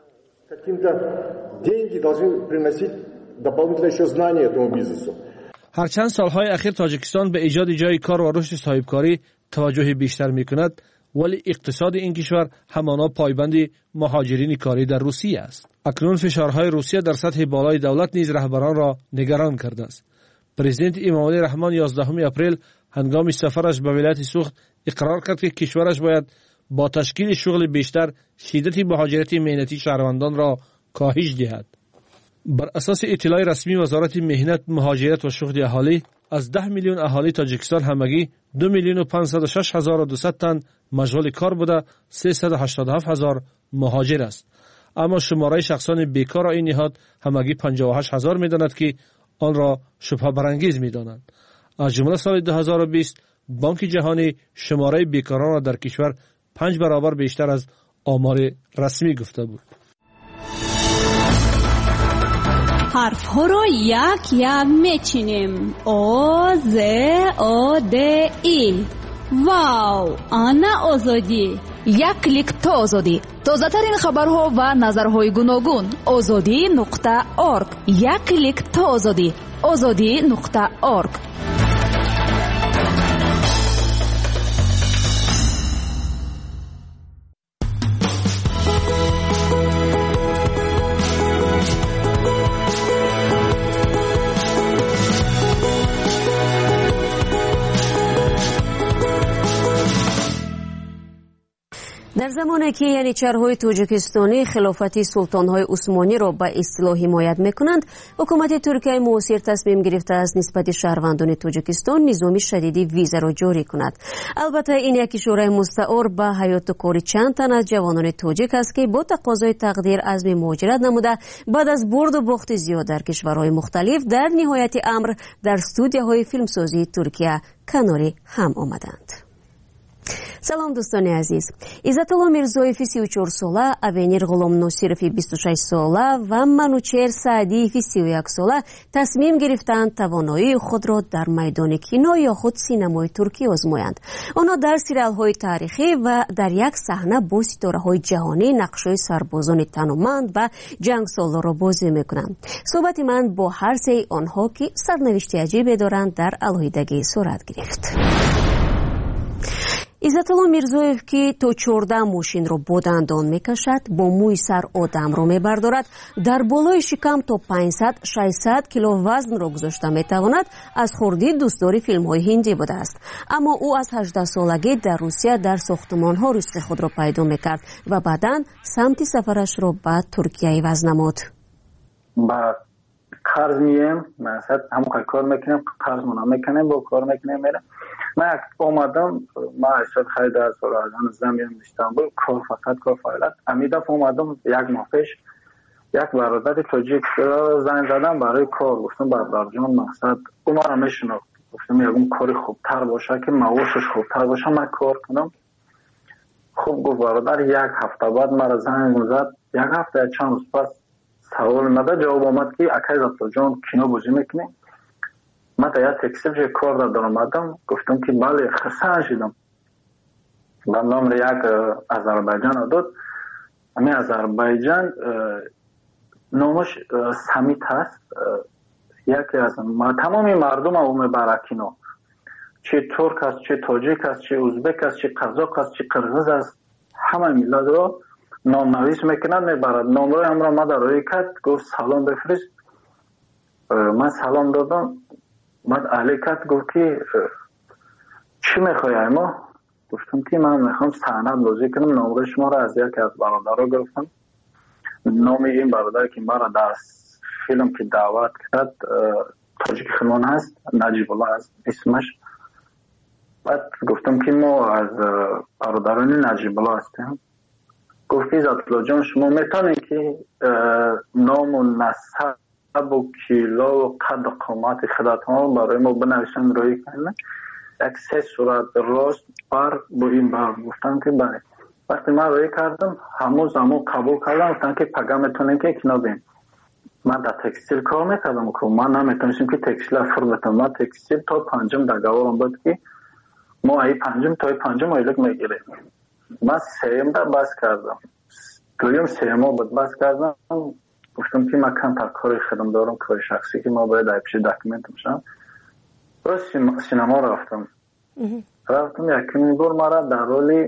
هرچند سالهای اخیر تاجیکستان به ایجاد جای کار و رشد صاحبکاری توجه بیشتر می کند، ولی اقتصاد این کشور همانا پایبند مهاجرین کاری در روسیه است. اکنون فشارهای روسیه در سطح بالای دولت نیز رهبران را نگران کرده است. پرزیدنت امامعلی رحمان یازدهم اپریل هنگام سفرش به ولایت سوخت اقرار کرد که کشورش باید با تشکیل شغل بیشتر شدت مهاجرت مهنتی شهروندان را کاهش دهد. بر اساس اطلاع رسمی وزارت مهنت، مهاجرت و شغل اهالی، از ده میلیون اهالی تاجیکستان همگی دو میلیون و پانصد و شش هزار و دویست تن مشغول کار بوده، سیصد و هشتاد و هفت هزار مهاجر است. اما شماره شخصان بیکار این نهاد همگی پنجاه و هشت هزار می‌داند که آن را شبهه برانگیز می‌دانند. از جمله سال دو هزار و بیست بانک جهانی شماره بیکاران را در کشور پنج برابر بیشتر از آمار رسمی گفته بود. حرف ها را یک یک میچینیم. او ز او د ای. واو، آنا آزادی. یک کلیک تا آزادی. تازه ترین خبرها و نظرهای گوناگون. آزادی نقطه ارگ. یک کلیک تا آزادی. آزادی نقطه ارگ. در زمانی که ینیچرهای توجیکستانی خلافت سلطانهای عثمانی را به اصطلاح حمایت میکنند، حکومت ترکیه معاصر تصمیم گرفته است نسبت شهروندان توجیکستان نظام شدیدی ویزا را جاری کند. البته این یک اشاره مستعار به حیات و کار چند تن از جوانان توجیک است که با تقاضای تقدیر عزم مهاجرت نموده بعد از برد و باخت زیاد در کشورهای مختلف در نهایت امر در استودیوهای فیلمسازی ترکیه کناری هم آمدند. سلام دوستان عزیز. عزتالله میرزویف سی و چهار ساله، اوینیر غلام ناصرف بیست و شش ساله و منوچهر سعدیف سی و یک ساله تصمیم گرفتند توانایی خود را در میدان کینو یا خود سینمای ترکی آزمایند. آنها در سریال‌های تاریخی و در یک صحنه با ستاره‌های جهانی نقش‌های سربازان تنومند و جنگسالار را بازی می‌کنند. صحبت من با هر سه آنها که سرنوشت عجیبی دارند در علیحدگی صورت گرفت. عزتالله میرزویف که تا چهارده ماشین را با دندان میکشد، با موی سر آدم را میبردارد، در بالای شکم تا پانصد ششصد کیلو وزن را گذاشته میتواند، از خردی دوستدار فیلم های هندی بوده است. اما او از هجده سالگی در روسیه در ساختمان ها رزق خود را پیدا میکرد و بعداً سمت سفرش را به ترکیه عوض نمود. با قرض میم، مثلا همون کار میکنیم، قرض مونم میکنیم، با کار میکنیم میرم. من اومدم، ما اشتاد خیلی در سال از آن زمین استانبول کار فقط کار فعالیت. امیدم اومدم یک ماه پیش یک برادر تاجیک زنگ زدم برای کار، گفتم برادر جان مقصد او ما را میشناخت، گفتم یکم کاری خوبتر باشه که معاشش خوبتر باشه من کار کنم. خوب گفت برادر. یک هفته بعد مرا زنگ زد، یک هفته چند روز پس سوال مده جواب آمد که اکای زبطا جان کینو بازی میکنی؟ من تا یک تکسیل جای کار در در آمدم، گفتم که بله خسته شدم. و نام یک آذربایجان داد. همین آذربایجان نامش سمیت هست، یکی از تمامی مردم او میبره کینو، چه ترک است، چه تاجیک است، چه ازبک است، چه قزاق است، چه قرغیز است، همه ملت رو نام نویس میکنند میبرد. نامروی هم را ما در روی کرد، گفت سلام بفرست. من سلام دادم، من علی کرد گفت که چی میخوایی ما؟ گفتم که من میخوام سند بازی کنم. نامروی شما را از یک از برادر را گرفتم. نام این برادر که ما را در فیلم که دعوت کرد تاجیک خلمان هست، نجیب الله هست اسمش. بعد گفتم که ما از برادران نجیب الله هستیم. گفتی عزتالله جان شما میتونید که نام و نسب و کیلو و قد و قامت خودتان برای ما بنویسن روی کنید؟ یک سه صورت راست بر با این بر. گفتم که بله. وقتی من روی کردم همون زمان قبول کردم، گفتن که پگه میتونیم که اکنو بیم. من در تکستیل کار میکردم که من نمیتونستیم که تکستیل فر بتونم. من تکستیل تا پنجم در گوارم بود که ما ای پنجم تا ای پنجم ایلک میگیریم. من سیم در بس کردم، دویم سیم ها بود بس کردم. گفتم که من کم تا کاری خودم دارم، کار شخصی که ما باید ای پیش داکیمنت میشم. باز سینما رفتم رفتم یکی بار مرا در رولی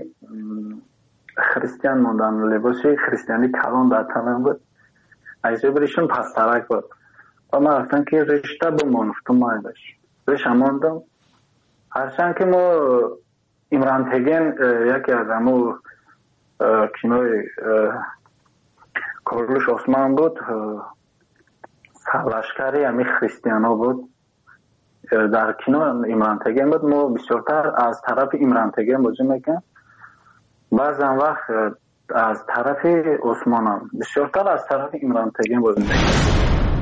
خریستیان موندن، لباسی خریستیانی کلان در تنم بود، ایزه بریشون پس ترک بود و من رفتم که رشته بمان. گفتم ما ایدش رشته ماندم. هرچند که ما امران تگین یکی از همو کینوی کارلوش عثمان بود، سرلشکری همی خریستیانا بود در کینو امران تگین بود. ما بسیارتر از طرف امران تگین بازی میکنم، بعضا وقت از طرف عثمان هم بسیارتر از طرف امران تگین بازی میکنم.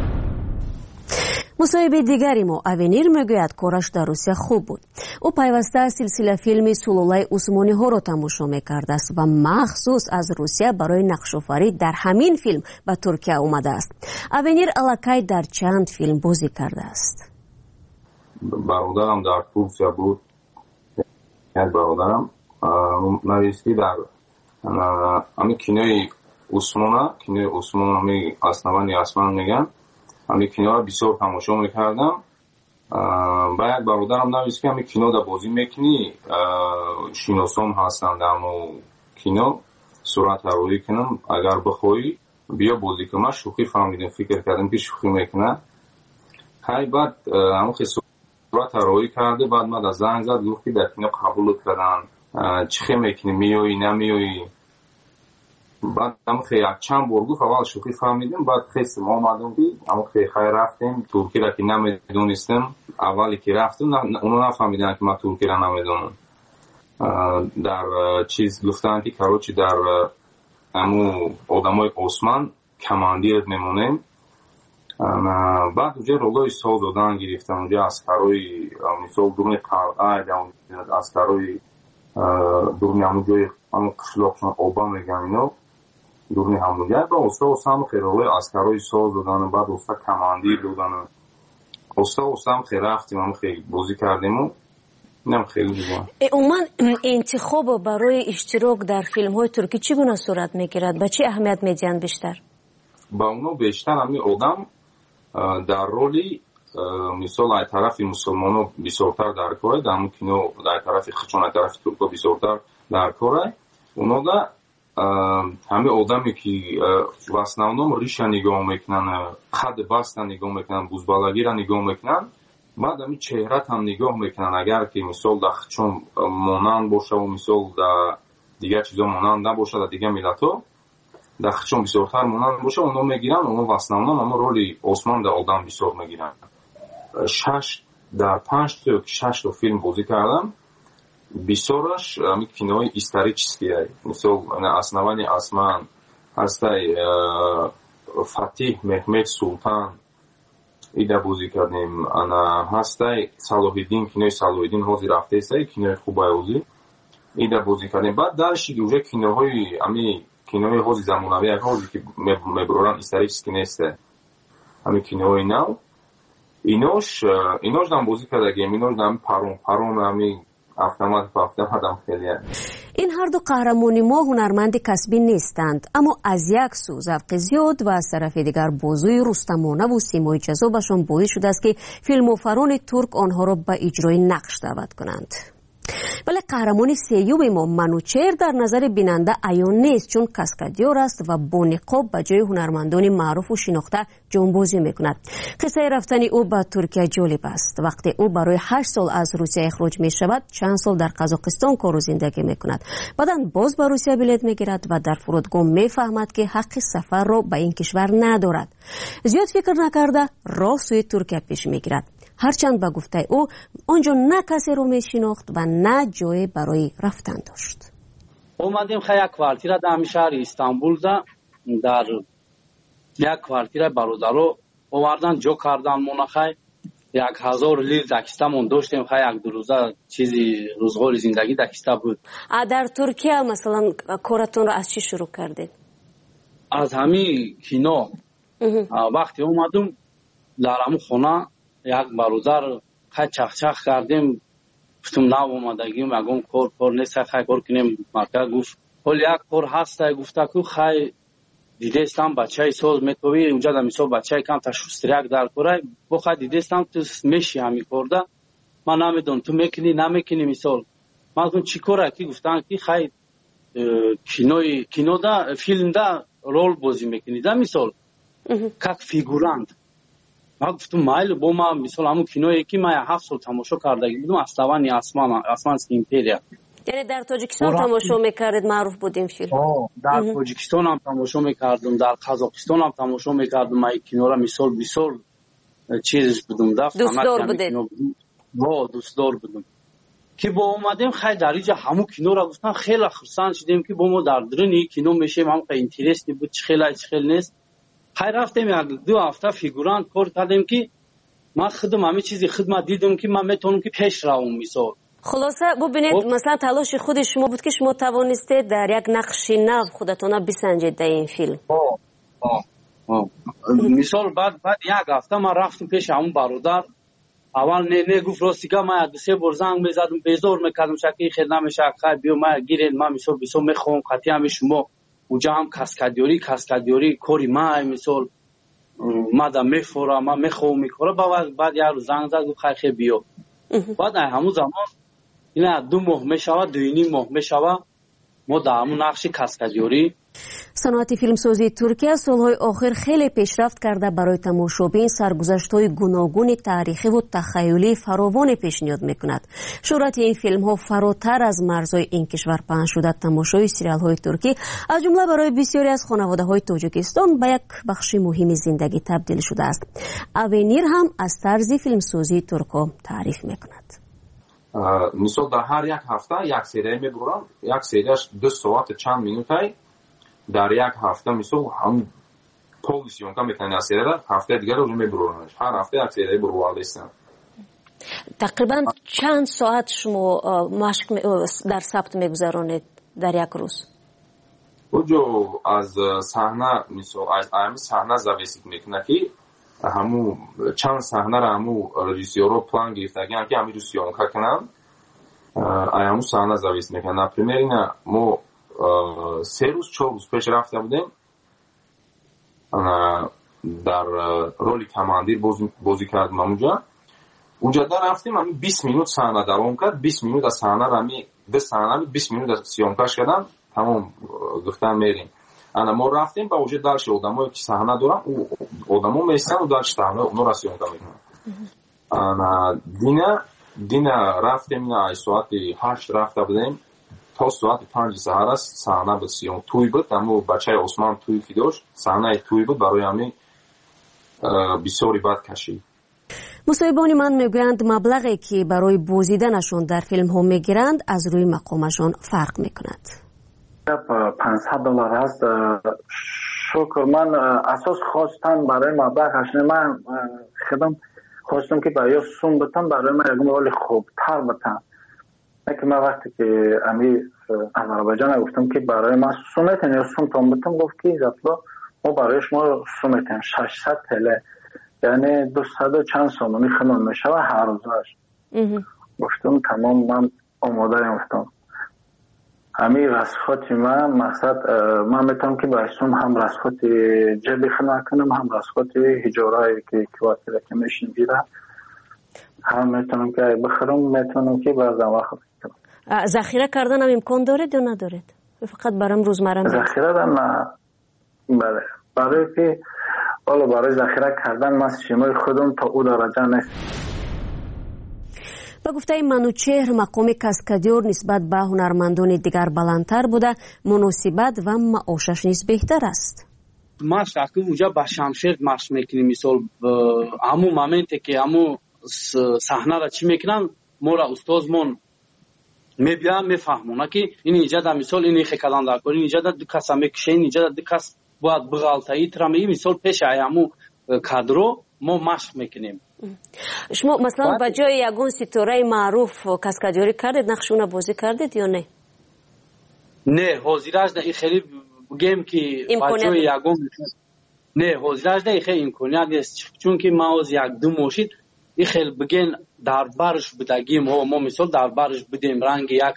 مصاحبه دیگری ما اوینیر میگوید کارش در روسیه خوب بود. او پیوسته سلسله فیلم سلولای عثمانی ها را تماشا میکرده است و مخصوص از روسیه برای نقش‌آفرینی در همین فیلم به ترکیه اومده است. اوینیر الکی در چند فیلم بازی کرده است. برادرم در ترکیه بود، یک برادرم نویسی در همین کینوی عثمانه، کینوی عثمان همی اسنوانی اسمان میگن، همین کینو را بسیار تماشا میکردم. با یک برادرم نویسی که همین کینو در بازی میکنی شیناسام هستن در همون کینو صورت روی کنم، اگر بخوایی بیا بازی کنم. شوخی فهمیدم، فکر کردم که شوخی میکنه. های بعد همون خیلی صورت روی کرده، بعد من در زنگ زد گفت که در کینو قبول کردن، چی میکنی، میایی نمیایی؟ بعد هم خیلی چند بار گفت اول شوخی فهمیدیم بعد خیستم آمدم بی اما خیلی خیلی رفتیم ترکی را که نمیدونستم اولی که رفتم اونو نفهمیدن که من ترکی را نمیدونم در چیز گفتن که کاروچی در امو آدمای عثمان کماندیر میمونیم بعد اونجا رولای سال دادن گرفتن اونجا اسکرای مثال درون قلعه اسکرای درون همون جای همون قشلاقشان آبا میگن اینا درون همون جای با استا استا هم خیلی رولای اسکرای سال دادن بعد استا کماندیر دادن استا استا هم خیلی رفتیم هم خیلی بازی کردیم و نم خیلی دیگه عموما انتخاب برای اشتراک در فیلم های ترکی چگونه صورت میگیرد؟ به چه اهمیت میدین بیشتر؟ با اونو بیشتر همین آدم در رولی مثال از طرف مسلمانو بسیارتر در کاره در همون کینو در طرف خچون از طرف ترکا بسیارتر در کاره اونا دا همه آدمی که و основном ریشه نگاه میکنن خد بست نگاه میکنن بوزبالگی را نگاه میکنن بعد همین چهرت هم نگاه میکنن اگر که مثال در خچون مانند باشه و مثال در دیگر چیزا مانند نباشه در دیگر ملت ها در خچون بسیارتر مانند باشه اونا میگیرن اونا و основном اما رولی عثمان در آدم بسیار میگیرن شش در پنج تا شش تا فیلم بازی کردم بسیارش همین کینوی історические مثال основание осман هسته فاتح محمد سلطان ایده بازی کردیم انا هسته صلاح‌الدین کینوی صلاح‌الدین حاضر رفته است کینوی خوبه اوزی ایده بازی کردیم بعد درشی اونجا کینوهای همین کینوی حاضر زمانوی حاضر که میبرورن історический نیست همین کینوی نو اینوش اینوش دام بازی کردیم اینوش دام پارون پارون همین автомат по автоматам خیلی. این هر دو قهرمان ما هنرمند کسبی نیستند اما از یک سو ذوق زیاد و از طرف دیگر بازوی رستمانه و سیمای جذابشان باعث شده است که فیلموفران ترک آنها را به اجرای نقش دعوت کنند. ولی قهرمان سیوم ما منوچهر در نظر بیننده عیان نیست چون کاسکادیور است و با نقاب به جای هنرمندان معروف و شناخته جانبازی میکند. قصه رفتن او به ترکیه جالب است. وقتی او برای هشت سال از روسیه اخراج می شود چند سال در قزاقستان کار و زندگی میکند. بعدا باز به روسیه بلیط میگیرد و در فرودگاه میفهمد که حق سفر را به این کشور ندارد. زیاد فکر نکرده راه سوی ترکیه پیش میگیرد. هرچند به گفته او آنجا نه کسی رو می شناخت و نه جای برای رفتن داشت. اومدیم خیلی یک کوارتیر در شهر استانبول دا در یک کوارتیر برادرو آوردن جو کردن منخی یک هزار لیر دکستمون داشتیم خیلی یک دو روزه چیزی روزگار زندگی دکسته بود. در ترکیه مثلا کارتون را از چی شروع کردید؟ از همین کینو وقتی اومدم در همون خونه یک برادر خیلی چخچخ کردیم گفتم نو اومدگیم اگم کار کار نیست خیلی کار کنیم مرکه گفت حال یک کار هست گفته که خیلی دیدستم بچه ای ساز میتوی اونجا در مثال بچه ای کم تا شستریک در کاره با خیلی دیدستم تو میشی همی کرده من نمیدون تو میکنی نمیکنی مثال من گفتم چی کاره که گفتن که خیلی کینوی کینو دا فیلم دا رول بازی میکنی دا مثال که فیگورانت من گفتم مایل با ما مثلا همون کینویی که من هفت سال تماشا کرده بودم استوانی آسمان آسمانسکی ایمپریا یعنی در تاجیکستان تماشا میکردید معروف بود این فیلم؟ در تاجیکستان هم تماشا میکردم در قزاقستان هم تماشا میکردم من کینو را مثال بسیار چیزش بودم در دوستدار بودید؟ با دوستدار بودم که با اومدیم خیلی در اینجا همون کینو را گفتن خیلی خرسان شدیم که با ما در درونی کینو میشیم هم خیلی اینترستی بود چه خیلی چه خیلی نیست خیلی رفتیم یک دو هفته فیگوران کار کردیم که من خودم همه چیزی خدمت دیدم که من میتونم که پیش روم مثال خلاصه ببینید مثلا تلاش خود شما بود که شما توانستید در یک نقش نو خودتون بسنجید در این فیلم آه آه آه مثال بعد بعد یک هفته من رفتم پیش همون برادر اول نه نه گفت راستی که من دو سه بار زنگ میزدم بیزار میکردم شکی خیلی نمیشه خیلی بیو من گیرید من مثال بسیار میخوام خطی همه شما اونجا هم کاسکادیوری کاسکادیوری کوری ما مثال مادا میفورا ما میخوام میکوره بعد بعد یارو زنگ زد گفت خیلی خیلی بیو بعد همون زمان اینا دو ماه میشود دو نیم ماه میشود ما در همون نقش کاسکادیوری صنعت فیلمسازی ترکیه سالهای آخر خیلی پیشرفت کرده. برای تماشابین سرگذشت‌های گوناگون تاریخی و تخیلی فراوان پیشنهاد می‌کند. شهرت این فیلم‌ها فراتر از مرزهای این کشور پهن شده. تماشای سریال‌های ترکی از جمله برای بسیاری از خانواده‌های تاجیکستان به یک بخش مهم زندگی تبدیل شده است. اونیر هم از طرز فیلمسازی ترک‌ها تعریف می‌کند. مثلا در هر یک هفته یک سری می‌برم. یک سریش دو ساعت چند مینوتی. در یک هفته مثل هم پولیسیون که میکنه از سریال هفته دیگر رو میبرونش. هر هفته یک سریال برو هستن. تقریبا چند ساعت شما مشق در ثبت میگذرانید در یک روز؟ اوجو از صحنه مثل از ایم صحنه زاویسیت میکنه که همو چند صحنه را همو رژیسورو پلان گرفتگی که همین روسیون کنن. همو صحنه زاویس میکنه. نپریمیر اینا مو سه روز چهار روز پیش رفته بودیم در رولی کماندیر بازی کردیم. اونجا اونجا در رفتیم همین بیست مینوت صحنه دوام کرد. بیست مینوت از صحنه را می ده صحنه بیست مینوت از سیامکش کردن. تمام گفتن میریم. انا ما رفتیم با وجود دالش آدمایی که صحنه دارن او آدمو میستن و دالش صحنه اونو را سیامکا میکنن. انا دینا دینا رفتیم نه ساعت هشت رفته بودیم تا ساعت پنج سحر است. صحنه بسیار توی بود. اما بچه عثمان توی که داشت صحنه توی بود. برای همین بسیاری بد کشید. مصاحبان من میگویند مبلغی که برای بازدیدنشان در فیلم ها میگیرند از روی مقامشان فرق میکند. پانصد دلار است. شکر من اساس خواستم برای مبلغش نه. من خودم خواستم که برای سوم بتم برای من یک مقدار خوبتر بتم. که من وقتی که امی آذربایجان گفتم که برای ما سومتن یا سوم تام بتم گفت که زاتلا ما برای شما سومتن ششصد تله یعنی دویست و چند سوم میخوام میشه و هر روزش. گفتم تمام من آماده ام. گفتم امی رسخت من مقصد من میتونم که برای سوم هم رسخت جبی خنا کنم هم رسخت هجارایی که کوارتر که میشن بیره هم میتونم که بخرم میتونم که بعضا وقت ذخیره کردن هم امکان دارید یا ندارید؟ فقط برام روزمره ذخیره دارم نه. بله برای که حالا برای ذخیره کردن من شیمای خودم تا او درجه نیست. به گفته منوچهر مقام کاسکادیور نسبت به هنرمندان دیگر بلندتر بوده. مناسبت و معاشش نیز بهتر است. ما شاکی اونجا با شمشیر مشق میکنیم. مثال همون مومنتی که همون صحنه را چی میکنن ما را استادمون میبینن میفهمونه که این اینجا در مثال این خیکلان در کنی اینجا در دو کس هم میکشین اینجا در دو کس باید بغالتایی ترمی مثال پیش ایامو کادرو ما مشق میکنیم. شما مثلا با جای یگون ستاره معروف کاسکادیوری کردید نقشونه بازی کردید یا نه؟ نه حاضرش نه. این خیلی بگیم که با جای یگون نه حاضرش نه خیلی امکانیت نیست چون که ما از یک دو ماشید این خیلی بگین در برش بدگیم ها ما مثال در برش بدیم رنگ یک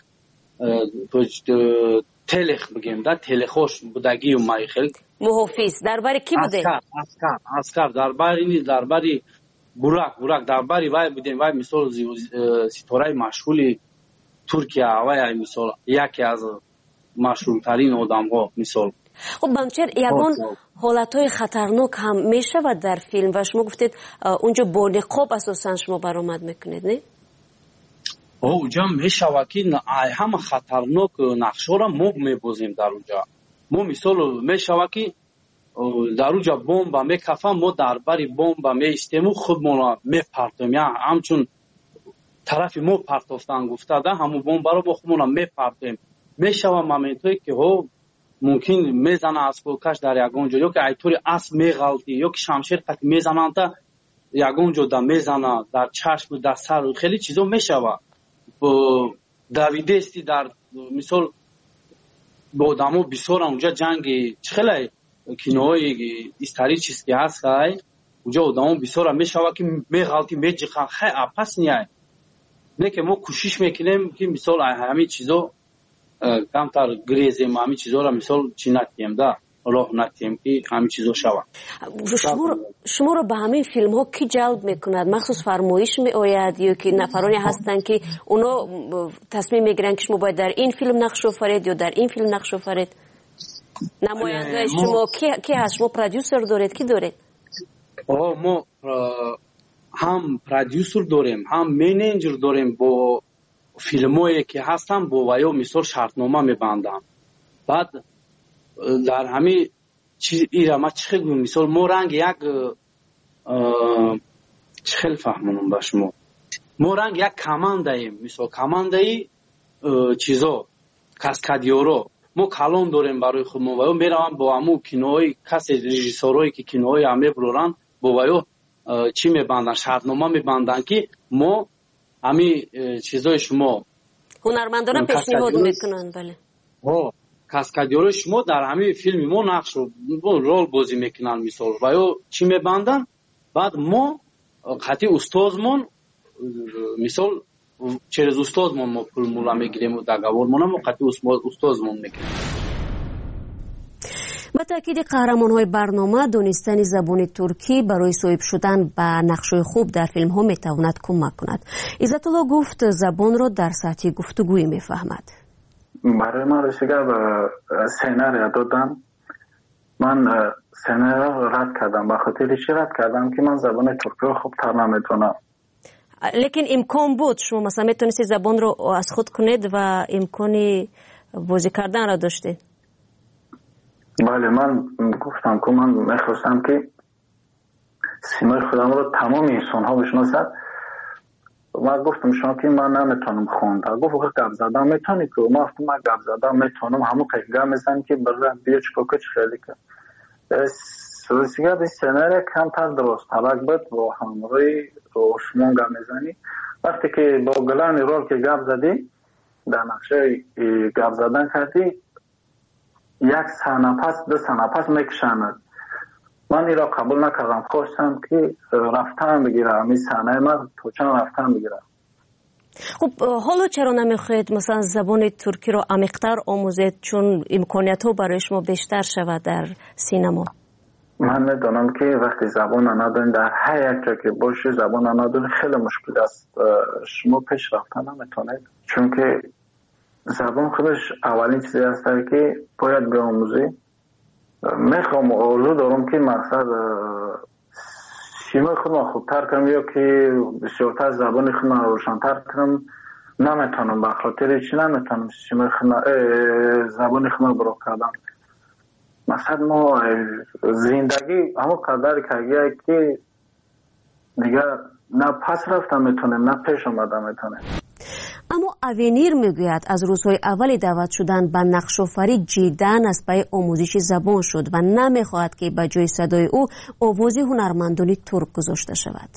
تلخ بگیم در تلخوش بدگیم ما خیلی محافظ در باری کی بوده؟ اسکر اسکر اسکر در باری در باری براک براک در باری وای بدیم وای مثال ستاره مشغولی ترکیه وای مثال یکی از مشهورترین آدم ها مثال. خب بمچر یگون حالتهای خطرناک هم میشه و در فیلم و شما گفتید اونجا با نقاب اساسا شما برآمد میکنید نه؟ اونجا میشه و که همه خطرناک نقشه را ما میبازیم در اونجا. ما مثال میشه و که در اونجا بمب میکفم ما در بری بمب میستیم و خودمون را میپرتیم یا همچون طرف ما پرتافتن گفته ده همون بمب را با خودمون را میپرتیم. میشه و مومنتایی که ها ممکن میزنه از کوکش در یگون جا یا که ایطوری اس میغلطی یا که شمشیر قطع میزنه تا یگون جا در میزنه در چشم در سر خیلی چیزا میشوه. دویدستی در مثال با آدمو بسیار اونجا جنگی خیلی کینوهای استاری چیز که هست خیلی اونجا آدمو بسیار میشوه که میغلطی میجخن خیلی اپس نیه نه که ما کوشش میکنیم که مثال همین چیزا کمتر گریزیم همین چیزا را مثال چی نتیم ده راه نتیم که همین چیزا شود. شما, شما رو به همین فیلم ها کی جلب میکند؟ مخصوص فرمایش می آید یا که نفرانی هستن که اونا تصمیم میگیرن که شما باید در این فیلم نقش آفرید یا در این فیلم نقش آفرید؟ نماینده شما کی هست؟ شما پرودیوسر دارید؟ کی دارید؟ آه ما هم پرودیوسر داریم، هم منیجر داریم. با فیلمایی که هستم با ویو مثال شرطنامه میبندم. بعد در همین چیز ایرا ما چه گویم مثال ما رنگ یک چه فهمونم با شما ما رنگ یک کمانداییم. مثال کماندایی چیزا کاسکادیورو ما کلان داریم برای خودمون و میروم با همون کینوهای کسی رژیسورایی که کینوهای همه برورن با ویو چی میبندن شرطنامه میبندن که ما همین چیزای شما هنرمندان پیشنهاد میکنن. بله ها کاسکادیور شما در همین فیلم ما نقش رو رول بازی میکنن مثال و یا چی میبندن. بعد ما خاطی استادمون مثال через استادمون ما پول مولا میگیریم و دغاورمون ما خاطی استادمون میگیریم. با تاکید قهرمان‌های برنامه دانستن زبان ترکی برای صاحب شدن به نقش‌های خوب در فیلم‌ها میتواند کمک کند. عزت الله گفت زبان را در سطح گفتگویی میفهمد. برای من رسیده به سیناریا دادن. من سیناریا را رد کردم. به خاطر چی رد کردم که من زبان ترکی را خوب تر نمیتونم. لیکن امکان بود شما مثلا میتونستی زبان رو از خود کنید و امکانی بازی کردن را داشتید. بله من گفتم که من میخواستم که سیمای خودم رو تمام انسان ها بشناسد. من گفتم شما که من نمیتونم خوندم. گفت که گپ زدن میتونی که ما گفتم من گپ زدن میتونم همون که گپ میزنم که برای بیا چکوکچ خیلی که سوسیگه به سیناریا کمتر درست طلق بود با همراهی رو شما گپ میزنی. وقتی که با گلانی رول که گپ زدی در نقشه گپ زدن کردی یک سنه پس دو سنه پس میکشند. من این را قبول نکردم. خواستم که رفتن بگیرم این سنه من تو چند رفتن بگیرم. خب حالا چرا نمیخواید مثلا زبان ترکی رو عمیق‌تر آموزید چون امکانیت ها برای شما بیشتر شود در سینما؟ من میدونم که وقتی زبان ندارین در هر یک جا که باشی زبان ندارین خیلی مشکل است. شما پیش رفتن نمیتونید چون که زبان خودش اولین چیزی است که باید بیاموزی. میخوام آرزو دارم که مقصد شیمه خودم خوبتر کنم یا که بسیارتر زبان خودم روشنتر کنم. نمیتونم به خاطر چی نمیتونم شیمه خودم زبان خودم برو کردم. مثلا ما زندگی همون قدر که که دیگه نه پس رفتم میتونم نه پیش آمدم میتونم. اما اوینیر میگوید از روزهای اول دعوت شدن به نقش‌آفرینی جداً از پای آموزش زبان شد و نمیخواهد که به جای صدای او آواز هنرمندان ترک گذاشته شود.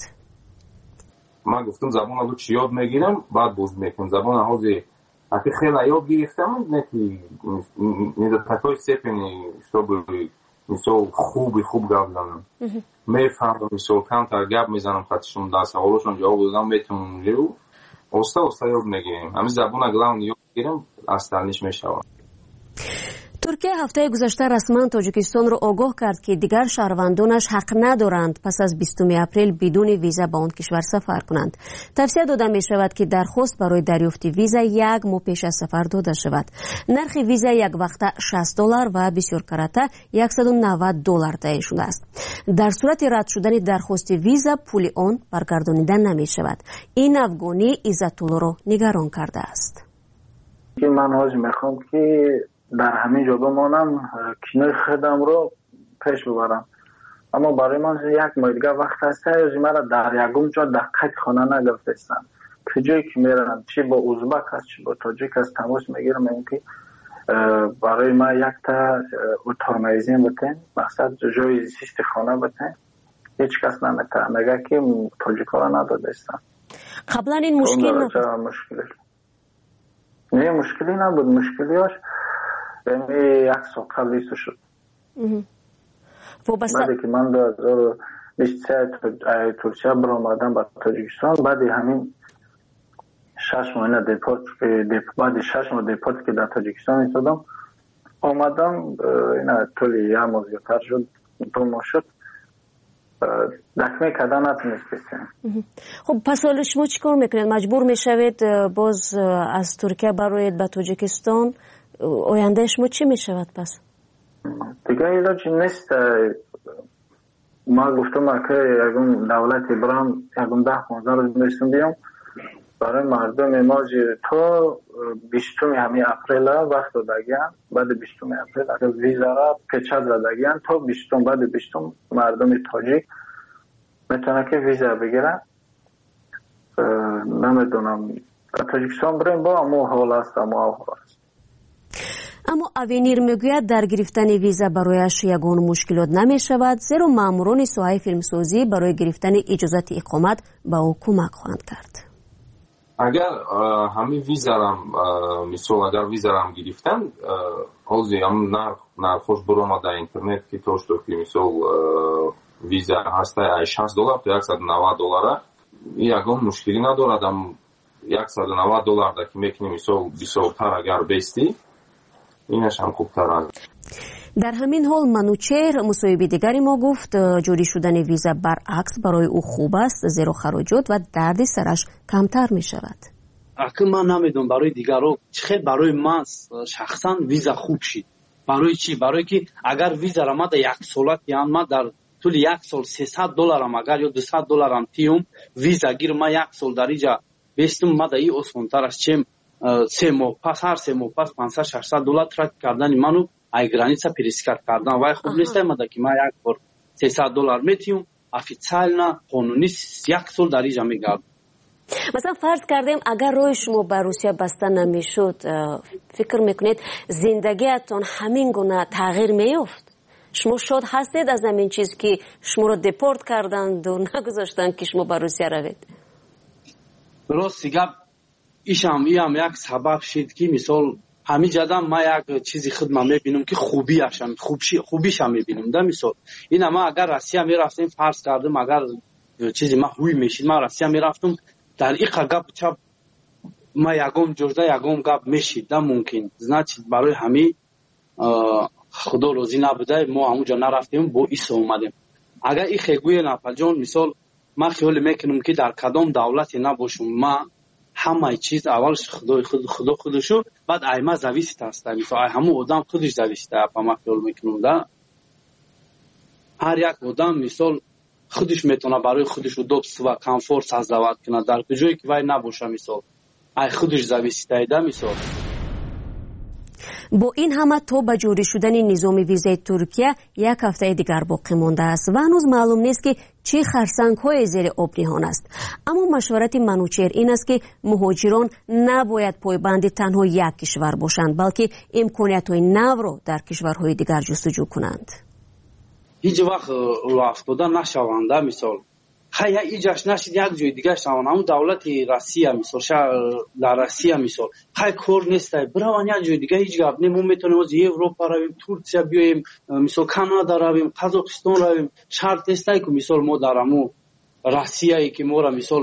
من گفتم زبان رو چی یاد میگیرم بعد باز میکنم زبان حاضر حتی خیلی یاد گرفتم نه که نداتکای سپنی شبه مثل خوبی خوب گفت دارم میفهمم مثل کمتر گپ میزنم خطشون در سوالشون جواب دادم میتونم رو اوستا اوستا یاد میگیریم. همین زبان اگه اون یاد بگیریم اصلش میشود. ترکیه هفته گذشته رسما تاجیکستان را آگاه کرد که دیگر شهروندانش حق ندارند پس از بیستم اپریل بدون ویزا به آن کشور سفر کنند. توصیه داده می شود که درخواست برای دریافت ویزا یک ماه پیش از سفر داده شود. نرخ ویزا یک وقته شصت دلار و بسیار کرده صد و نود دلار تعیین شده است. در صورت رد شدن درخواست ویزا پول آن برگردانیده نمی شود. این افغانی عزت الله را نگران کرده است. من حاج میخوام که در همین جا بمانم کینوی خودم رو پیش ببرم اما برای من یک ماه دیگه وقت هست یا مرا در یکم جا دقیق خانه نگرفتستم که جایی که میرم چی با ازبک هست چی با تاجیک هست تماس میگیرم این که برای ما یک تا اتار میزین بتین مقصد جای زیست خانه بتین هیچ کس نمیتر نگه که تاجیک ها را ندادستم. قبلا این مشکل نبود؟ مشکلی نه مشکلی نبود. مشکلیاش یعنی یک سال قبل ایستو شد. بعدی که من دو هزار و بیست و سه ترکیه برآمدم به تاجیکستان بعد همین شش ماه دیپورت بعد شش ماه دیپورت که در تاجیکستان ایستادم آمدم اینا طولی یه ماه زیادتر شد دو ماه شد دکمه کردن نتونست بسیم. خب پس حالا شما چی کار میکنید؟ مجبور میشوید باز از ترکیه برایید به تاجیکستان؟ آینده شما چی میشود پس؟ دیگه ایلاجی نیست. ما گفتم که یکم دولت برام یکم ده پانزده روز میشتم بیام برای مردم ما تا بیستم همین اپریل وقت دادگیان. بعد بیستم اپریل اگر ویزا را پیچه دادگیان تا بیستم بعد بیستم مردم تاجیک میتونه که ویزا بگیرن. نمیدونم تاجیکستان بریم با امو حال است امو حال است. اما اوینیر میگوید در گرفتن ویزا برایش یگان مشکلات نمی شود، زیرا ماموران ساحه فیلمسازی برای گرفتن اجازت اقامت به او کمک خواهند کرد. اگر همین ویزا را مثلا اگر ویزا را گرفتن حاضی هم نرخ نرخش برام در اینترنت که توش تو که مثلا ویزا هسته شصت دلار تا صد و نود دلار یگان مشکلی ندارد. هم صد و نود دلار در که میکنی مثلا بیشتر اگر بیستی اینش هم خوبتر است. در همین حال منوچهر مصاحبه دیگری ما گفت جاری شدن ویزا برعکس برای او خوب است، زیرا خراجات و درد سرش کمتر می شود. اگه من نمیدونم برای دیگران چه برای من شخصا ویزا خوب شد. برای چی؟ برای که اگر ویزا را ما در یک سالت یا ما در طول یک سال سیصد دلار هم اگر یا دویست دلار هم تیم ویزا گیر ما یک سال در اینجا بیستم ما در این آسان‌تر است. چه سه ماه پس هر سه ماه پس پانصد ششصد دلار ترک کردن منو ای گرانیسا پریسکارت کردن وای خوب نیست. ما که ما یک بار سیصد دلار میتیم افیциально قانونی یک سال در اینجا میگردم. مثلا فرض کردیم اگر روی شما به روسیه بسته نمیشد، فکر میکنید زندگیتون همین گونه تغییر میافت؟ شما شاد هستید از همین چیز که شما رو دپورت کردند و نگذاشتن که شما به روسیه روید؟ راست گپ ایشم ایام یک سبب شد که مثال همین جدا ما یک چیزی خود ما میبینم که خوبی هاشم خوبی خوبیش هم میبینم. در مثال این ما اگر روسیه میرفتیم فرض کردم اگر چیزی ما هوی میشید ما روسیه میرفتم در این گپ چپ ما یگم جوجا یگم گپ میشید. در ممکن значит برای همین خدا روزی نبوده ما همونجا نرفتیم با ایسا اومدیم. اگر این خیگوی نپل جان مثال ما خیال میکنم که در کدام دولتی نباشم ما همه چیز اولش خدا خود خدا خودشو بعد ایما زویست است. مثلا همون آدم خودش زویسته اپا ما خیال میکنم ده هر یک آدم مثال خودش میتونه برای خودش رو دوست و کامفورت سازد کنه در کجایی که وای نباشه مثال ای خودش زویسته ده. مثال با این همه تا به جاری شدن نظام ویزای ترکیه یک هفته دیگر باقی مانده است و هنوز معلوم نیست که چه خرسنگ های زیر آب نهان است. اما مشورت منوچهر این است که مهاجران نباید پایبند تنها یک کشور باشند بلکه امکانیت های نو را در کشورهای دیگر جستجو کنند. هیچ وقت رو افتاده نشونده مثال خیلی ایجاش نشید یک جای دیگه شوان همون دولت روسیه مثال در روسیه مثال خیلی کار نیست برای یک جای دیگه هیچ گپ نیم میتونیم از اروپا رویم ترکیه بیایم مثال کانادا رویم قزاقستان رویم شرط است که مثال ما در همون روسیه ای که ما را مثال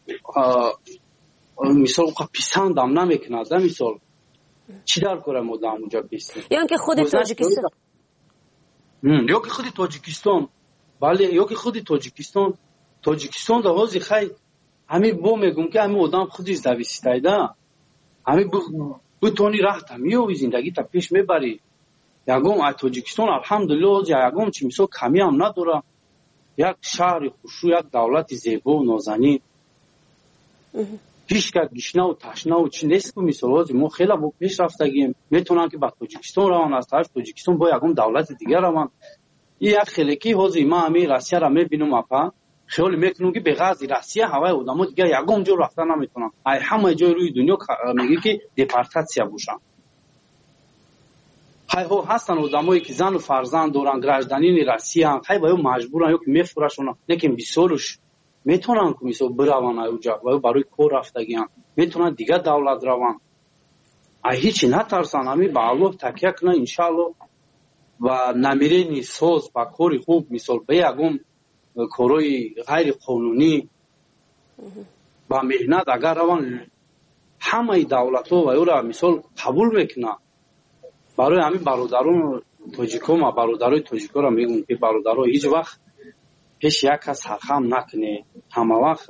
مثال پسند هم نمیکنه مثال چی در کاره ما در اونجا بیستیم یا که خود تاجیکستان یا که خود تاجیکستان بله یا که خود تاجیکستان تاجیکستان در حوزه خیلی همین با میگم که همین آدم خودش زویسته ده همین بتونی راه تمیوی زندگی تا پیش میبری. یکم از تاجیکستان الحمدلله یکم چی مثلا کمی هم نداره یک شهر خوشو یک دولت زیبا و نازنین هیچ که گشنه و تشنه و چی نیست که مثلا ما خیلی با پیش رفتگیم میتونن که با تاجیکستان روان از طرف تاجیکستان با یکم دولت دیگر روان. این یک خیلی حوزه ما همین روسیه را میبینم اپا خیال میکنم که به غرض روسیه هوای آدم‌ها دیگه یگم جور رفتن نمیتونن ای همه جای روی دنیا میگه که دپارتاسیا باشن. های ها هستن آدمایی که زن و فرزند دارن گراجدانین روسیه هم خیلی باید مجبورن یا که میفروشن لیکن بیسورش میتونن که مثلا بروان اونجا و برای کار رفتگیان میتونن دیگه دولت روان ای هیچی نترسن همین به الله تکیه کنن انشالله و نمیرینی سوز با کاری خوب مثال به یگم کارهای غیر قانونی با مهنت اگر روان همه دولت ها و او را مثال قبول میکنه. برای همین برادران تاجیکا ما برادرای تاجیکا را میگم که برادرها هیچ وقت پیش یک کس سرخم نکنه همه وقت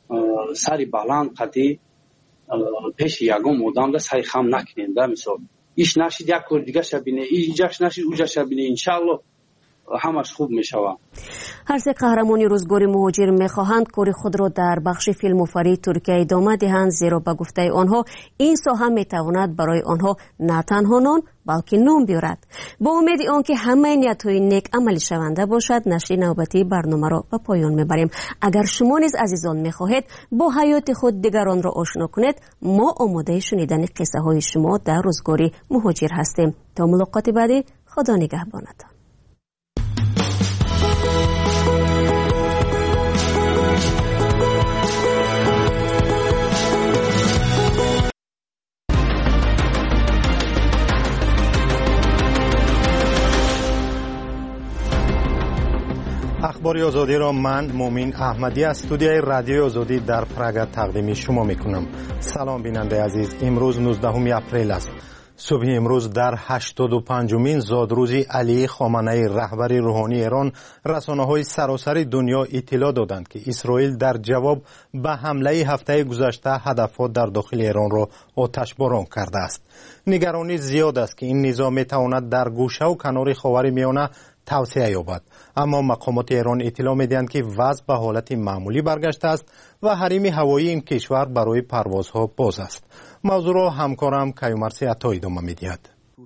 سری بلند قدی پیش یگم آدم را سری خم نکنه. مثال ایش نشید یک کار دیگه شبینه، اینجاش نشید اونجا شبینه. انشالله همش خوب میشود. هر سه قهرمانی روزگار مهاجر میخواهند کار خود را در بخش فیلم آفرینی ترکیه ادامه دهند، زیرا به گفته آنها این ساحه میتواند برای آنها نه تنها نان بلکه نام بیارد. با امید آنکه همه نیت‌های نیک عملی شونده باشد، نشر نوبتی برنامه را به پایان میبریم. اگر شما نیز عزیزان میخواهید با حیات خود دیگران را آشنا کنید، ما آماده شنیدن قصه های شما در روزگار مهاجر هستیم. تا ملاقات بعدی، خدا نگهبانتان. اخبار آزادی را من مومین احمدی از استودیوی رادیوی آزادی در پراگ تقدیم شما میکنم. سلام بیننده عزیز، امروز نوزدهم اپریل است. صبح امروز در هشتاد و پنجمین زادروزی علی خامنه‌ای رهبر روحانی ایران، رسانه‌های سراسر دنیا اطلاع دادند که اسرائیل در جواب به حمله هفته گذشته هدفات در داخل ایران را آتشباران کرده است. نگرانی زیاد است که این نظام میتواند در گوشه و کنار خاورمیانه توسعه یابد، اما مقامات ایران اطلاع میدهند که وضع به حالت معمولی برگشته است و حریم هوایی این کشور برای پروازها باز است. موضوع را همکارم کیومرثی عطایی ادامه میدهد.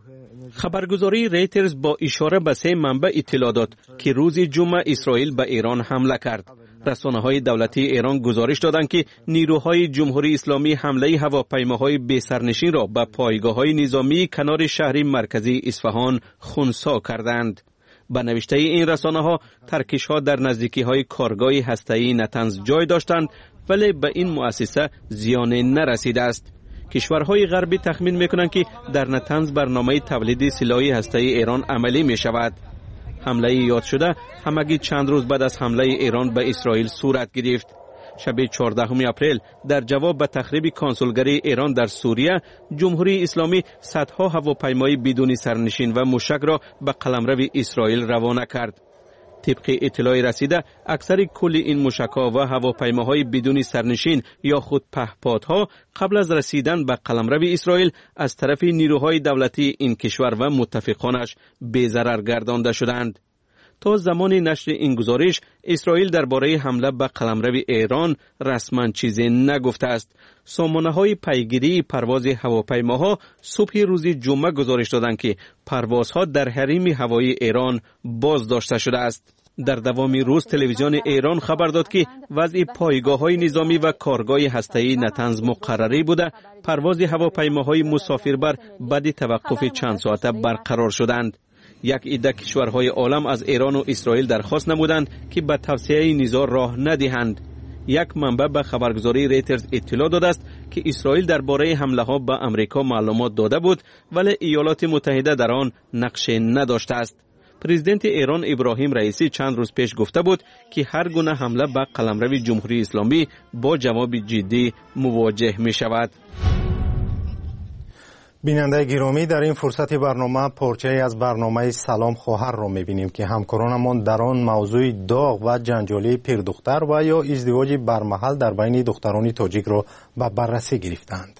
خبرگزاری ریترز با اشاره به سه منبع اطلاع داد که روز جمعه اسرائیل به ایران حمله کرد. رسانه‌های دولتی ایران گزارش دادند که نیروهای جمهوری اسلامی حمله هواپیماهای بی سرنشین را به پایگاه‌های نظامی کنار شهر مرکزی اصفهان خنثی کردند. به نوشته این رسانه ها، ترکش ها در نزدیکی های کارگاه هسته‌ای نتنز جای داشتند، ولی به این مؤسسه زیان نرسیده است. کشورهای غربی تخمین میکنند که در نتنز برنامه تولید سلاح هسته‌ای ایران عملی می شود. حمله یاد شده همگی چند روز بعد از حمله ایران به اسرائیل صورت گرفت. شب چهاردهم اپریل در جواب به تخریب کنسولگری ایران در سوریه، جمهوری اسلامی صدها هواپیمای بدون سرنشین و موشک را به قلمرو اسرائیل روانه کرد. طبق اطلاع رسیده، اکثر کل این موشک‌ها و هواپیماهای بدون سرنشین یا خود پهپادها قبل از رسیدن به قلمرو اسرائیل از طرف نیروهای دولتی این کشور و متفقانش بی‌ضرر گردانده شدند. تا زمان نشر این گزارش، اسرائیل درباره حمله به قلمرو ایران رسما چیزی نگفته است. سامانه‌های پیگیری پرواز هواپیماها صبح روز جمعه گزارش دادند که پروازها در حریم هوایی ایران باز داشته شده است. در دوام روز تلویزیون ایران خبر داد که وضع پایگاه‌های نظامی و کارگاه هسته‌ای نتنز مقرری بوده، پرواز هواپیماهای مسافربر بعد توقف چند ساعته برقرار شدند. یک عده کشورهای عالم از ایران و اسرائیل درخواست نمودند که به توسعه نزاع راه ندهند. یک منبع به خبرگزاری ریترز اطلاع داده است که اسرائیل درباره حمله ها به امریکا معلومات داده بود، ولی ایالات متحده در آن نقش نداشته است. پرزیدنت ایران ابراهیم رئیسی چند روز پیش گفته بود که هر گونه حمله به قلمرو جمهوری اسلامی با جواب جدی مواجه می شود. بیننده گرامی، در این فرصت برنامه پارچه از برنامه سلام خواهر را میبینیم که همکارانمان در آن موضوع داغ و جنجالی پیردختر و یا ازدواج برمحل در بین دختران تاجیک را به بررسی گرفتند.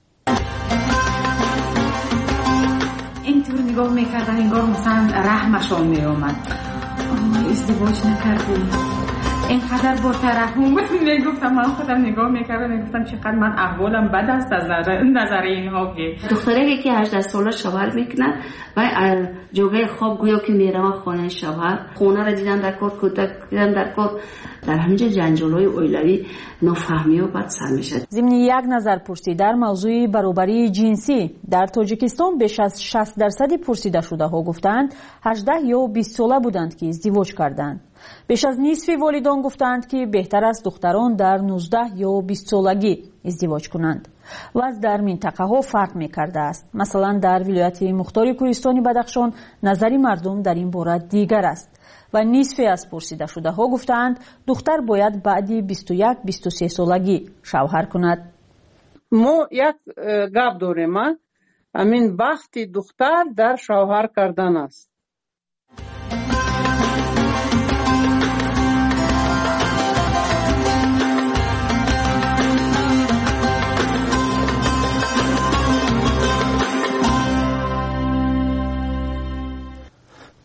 اینطور نگاه میکردن انگار مثلا رحمشان میامد. ازدواج نکردیم، اینقدر با ترحم میگفتم. من خودم نگاه میکردم میگفتم چقدر من احوالم بد است از نظر اینها. که دختری که هجده ساله شوهر میکنه و جوگه خواب گویا که میره خانه شوهر، خونه را دیدن در کار، کودک دیدن در کار، در همینجا جنجالای اویلوی نفهمی و بد سر میشه. ضمن یک نظر پرسی در موضوع برابری جنسی در تاجیکستان بیش از شصت درصد پرسیده شده ها گفتند هجده یا بیست ساله بودند که ازدواج کردند. بیش از نصف والدان گفتند که بهتر است دختران در نوزده یا بیست سالگی ازدواج کنند. وضع در منطقه ها فرق می کرده است. مثلا در ولایت مختار کوهستانی بدخشان نظر مردم در این باره دیگر است و نصف از پرسیده شده ها گفتند دختر باید بعد بیست و یک بیست و سه سالگی شوهر کند. ما یک گپ داریم، همین بخت دختر در شوهر کردن است.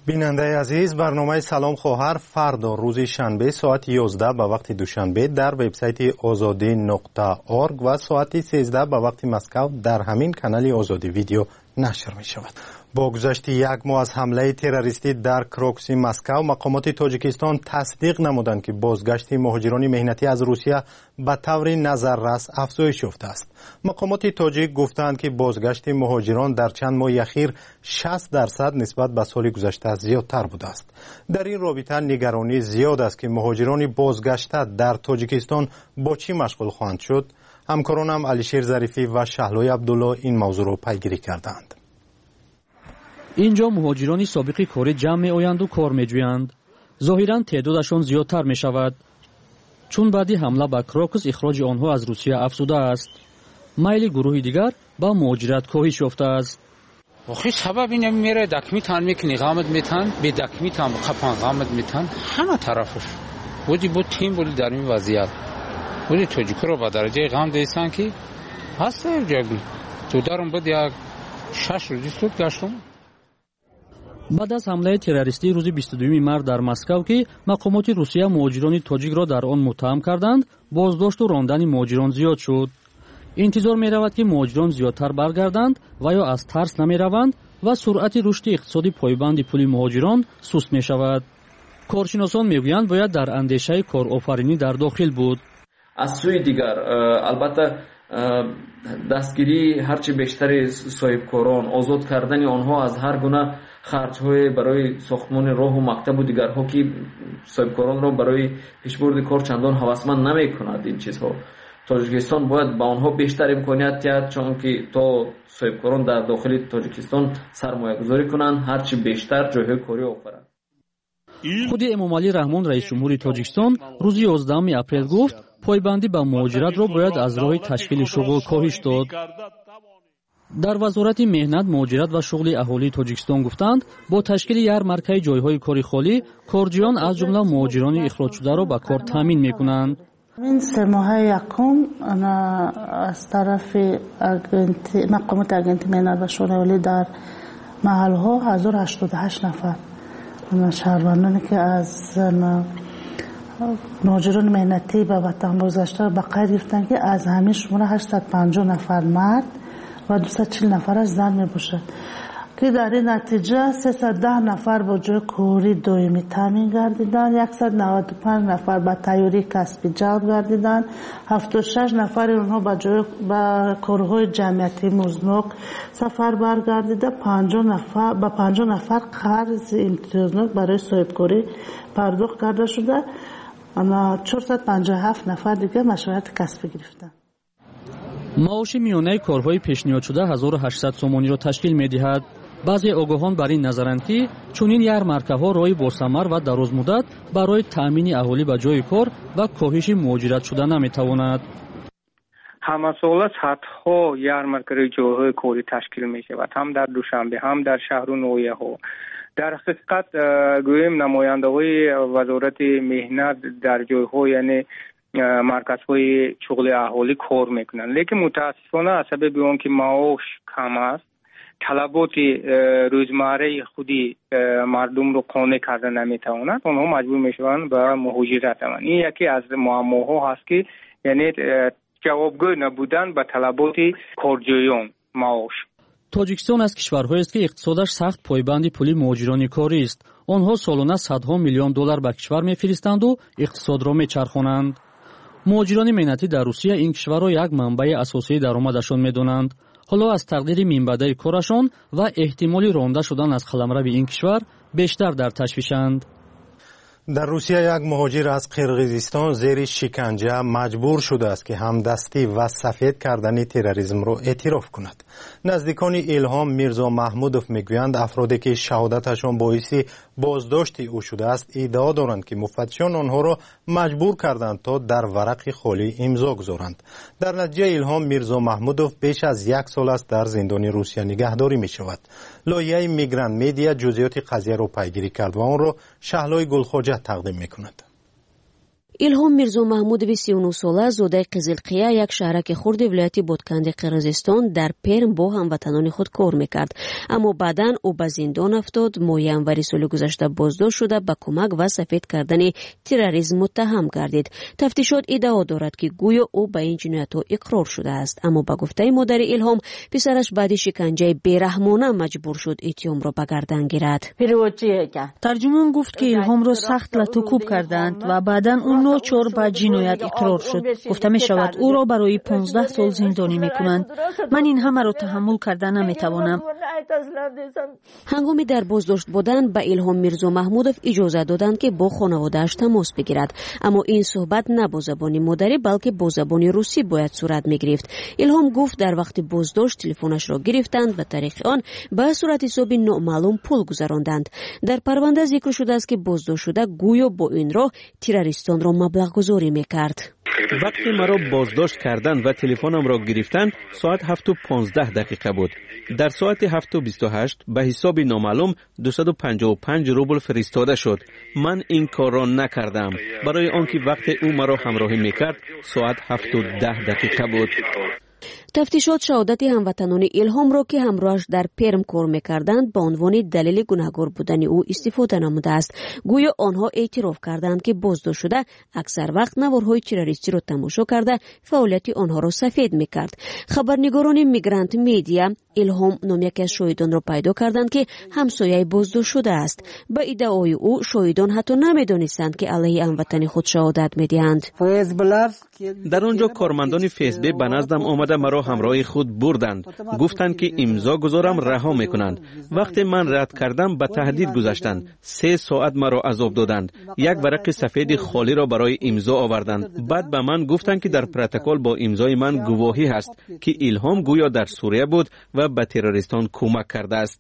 بیننده عزیز، برنامه سلام خواهر فردا روز شنبه ساعت یازده به وقت دوشنبه در وبسایت آزادی نقطه اورگ و ساعت سیزده به وقت مسکو در همین کانال آزادی ویدیو نشر می شود. با گذشت یک ماه از حمله تروریستی در کروکسی مسکو، مقامات تاجیکستان تصدیق نمودند که بازگشت مهاجران مهنتی از روسیه به طور نظررس افزایش یافته است. مقامات تاجیک گفتند که بازگشت مهاجران در چند ماه اخیر شصت درصد نسبت به سال گذشته زیادتر بوده است. در این رابطه نگرانی زیاد است که مهاجران بازگشته در تاجیکستان با چی مشغول خواهند شد. همکارانم علیشیر ظریفی و شهلای عبدالله این موضوع را پیگیری کردند. اینجا مهاجرانی سابقی کاری جمع می آیند و کار می جویند. ظاهراً تعدادشان زیادتر می شود. چون بعدی حمله به کروکس اخراج آنها از روسیه افزوده است. میل گروه دیگر با مهاجرت کاهش یافته است. آخه سبب اینه میره دکمی تان میکنی غامد میتن به دکمی تان قپان غامد میتن همه طرفش. بودی بود تیم بودی در این وضعیت. بودی توجیک رو با درجه غام دیستن که هست جاگی. تو دارم بود یک شش روزی سود گشتم. بعد از حمله تروریستی روز بیست و دوم مارس در مسکو که مقامات روسیه مهاجران تاجیک را در آن متهم کردند، بازداشت و راندن مهاجران زیاد شد. انتظار می رود که مهاجران زیادتر برگردند و یا از ترس نمی روند و سرعت رشد اقتصادی پایبند پول مهاجران سست می شود. کارشناسان می گویند باید در اندیشه کارآفرینی در داخل بود. از سوی دیگر البته دستگیری هرچی بیشتر صاحبکاران، آزاد کردن آنها از هر گونه خرج‌های برای ساختمان راه و مکتب و دیگرها که صاحبکاران را برای پیشبرد کار چندان هوسمند نمی‌کند. این چیزها تاجیکستان باید با آنها بیشتر امکانیت دهد، چون که تا صاحبکاران در داخل تاجیکستان سرمایه گذاری کنند هرچی بیشتر جایهای کاری آفرند. خود امامعلی رحمان رئیس جمهوری تاجیکستان روز یازدهم اپریل گفت پایبندی به مهاجرت را باید از راه تشکیل شغل کاهش داد. در وزارت مهنت، مهاجرت و شغل اهالی تاجیکستان گفتند با تشکیل یارمارکای جایهای کاری خالی، کارجویان از جمله مهاجران اخراج شده را به کار تامین میکنند. این سه ماه یکم از طرف مقامات اگنتی مهنت و شغل اهالی در محل ها هزار و هشتاد و هشت نفر شهروندانی که از مهاجران مهنتی به وطن بازگشته به قید گرفتند که از همین شماره هشتصد و پنجاه نفر مرد و دویست و چهل نفر از زن می باشد که در این نتیجه سیصد و ده نفر با جای کاری دائمی تامین گردیدند، صد و نود و پنج نفر به تیاری کسبی جلب گردیدند، هفتاد و شش نفر اونها به جای به کارهای جمعیتی مزنوک سفر برگردیده، پنجاه نفر به پنجاه نفر قرض امتیازناک برای صاحبکاری پرداخت کرده شده، اما چهارصد و پنجاه و هفت نفر دیگه مشروعیت کسبی گرفتند. معاش میانه کارهای پیشنهاد شده هزار و هشتصد سومانی را تشکیل می‌دهد. بعضی آگاهان بر این نظرند که چنین یارمارکه‌ها راه با ثمر و دراز مدت برای تأمین اهالی به جای کار و کاهش مهاجرت شده نمی‌تواند. همه ساله صدها یارمارکه‌های جایهای کاری تشکیل می‌شود، هم در دوشنبه هم در شهر و نویه‌ها. در حقیقت گویم نماینده‌های وزارت مهنت در جای‌ها یعنی مرکزهای شغل اهالی کار میکنن، لیکن متاسفانه از سبب اون که معاش کم است، طلبات روزمره خودی مردم رو قانع کرده نمیتواند، اونها مجبور میشوند به مهاجرت. این یکی از معماها هست که یعنی جوابگو نبودن به طلبات کارجویان معاش. تاجیکستان از کشورهایی است که اقتصادش سخت پایبند پول مهاجران کاری است. آنها سالانه صدها میلیون دلار به کشور میفرستند و اقتصاد را میچرخانند. مهاجران مهنتی در روسیه این کشور را یک منبع اساسی درآمدشان میدانند. حالا از تقدیر منبع کارشان و احتمال رانده شدن از قلمرو این کشور بیشتر در تشویشند. در روسیه یک مهاجر از قرقیزستان زیر شکنجه مجبور شده است که همدستی و سفید کردن تروریسم را اعتراف کند. نزدیکان الهام میرزا محمودوف میگویند افرادی که شهادتشان باعث بازداشت او شده است ادعا دارند که مفتشان آنها را مجبور کردند تا در ورق خالی امضا گذارند. در نتیجه الهام میرزا محمودوف بیش از یک سال است در زندان روسیه نگهداری می شود. لایحه میگرانت مدیا جزئیات قضیه را پیگیری کرد و آن را شهلای گلخواجه تقدیم می کند. илҳом мирзо маҳмудови سی و نه сола зодаи қизилқия як шаҳраки хурди вилояти бодканди қирғизистон дар Перм бо ҳамватанони худ кор мекард, аммо баъдан ӯ ба зиндон афтод. моҳи январи соли гузашта боздошт шуда ба кӯмак ва сафед кардани терроризм муттаҳам гардид. тафтишот иддао дорад ки гӯё ӯ ба ин ҷиноятҳо иқрор шудааст, аммо ба гуфтаи модари илҳом, писараш баъди шиканҷаи бераҳмона маҷбур шуд иттиҳомро ба гардан гирад. тарҷумон гуфт ки илҳомро сахт латукуб карданд ва баъдан ӯ ночор ба ҷиноят иқрор шуд. гуфта мешавад ӯро барои понздаҳ сол зиндонӣ мекунанд. ман ин ҳамаро таҳаммул карда наметавонам. ҳангоми дар боздошт будан ба илҳом мирзо маҳмудов иҷоза доданд ки бо хонаводааш тамос бигирад, аммо ин суҳбат на бо забони модарӣ, балки бо забони русӣ бояд сурат мегирифт. илҳом гуфт дар вақти боздошт телефонашро гирифтанд ва тариқи он ба суратҳисоби номаълум пул гузаронданд. дар парванда зикр шудааст ки боздоштшуда гӯё бо ин роҳ террористонро маблағгузорӣ мекард. вақте маро боздошт карданд ва телефонамро гирифтанд, соат ҳафту понздаҳ дақиқа буд. дар соати ҳафту бисту ҳашт ба ҳисоби номаълум дусаду панҷоҳу панҷ рубл фиристода шуд. ман ин корро накардам, барои он ки вақте ӯ маро ҳамроҳӣ мекард соат ҳафту даҳ дақиқа буд. тафтишот шаҳодати ҳамватанони илҳомро ки ҳамроҳаш дар Перм кор мекарданд ба унвони далели гунаҳгор будани ӯ истифода намудааст. гӯё онҳо эътироф карданд ки боздоштшуда аксар вақт наворҳои террористиро тамошо карда фаъолияти онҳоро сафед мекард. хабарнигорони Мигрант медиа илҳом ном яке аз шоҳидонро пайдо карданд ки ҳамсояи боздоштшуда аст. ба иддаои ӯ шоҳидон ҳатто намедонистанд ки алайҳи ҳамватани худ шаҳодат медиҳанд. дар он ҷо кормандони ФСБ ба наздам омада маро ҳамроҳи худ бурданд. гуфтанд ки имзо гузорам раҳо мекунанд. вақте ман рад кардам ба таҳдид гузаштанд. се соат маро азоб доданд. як варақи сафеди холиро барои имзо оварданд. баъд ба ман гуфтанд ки дар протокол бо имзои ман гувоҳӣ ҳаст ки илҳом гӯё дар Сурия буд ва ба террористон кӯмак кардааст.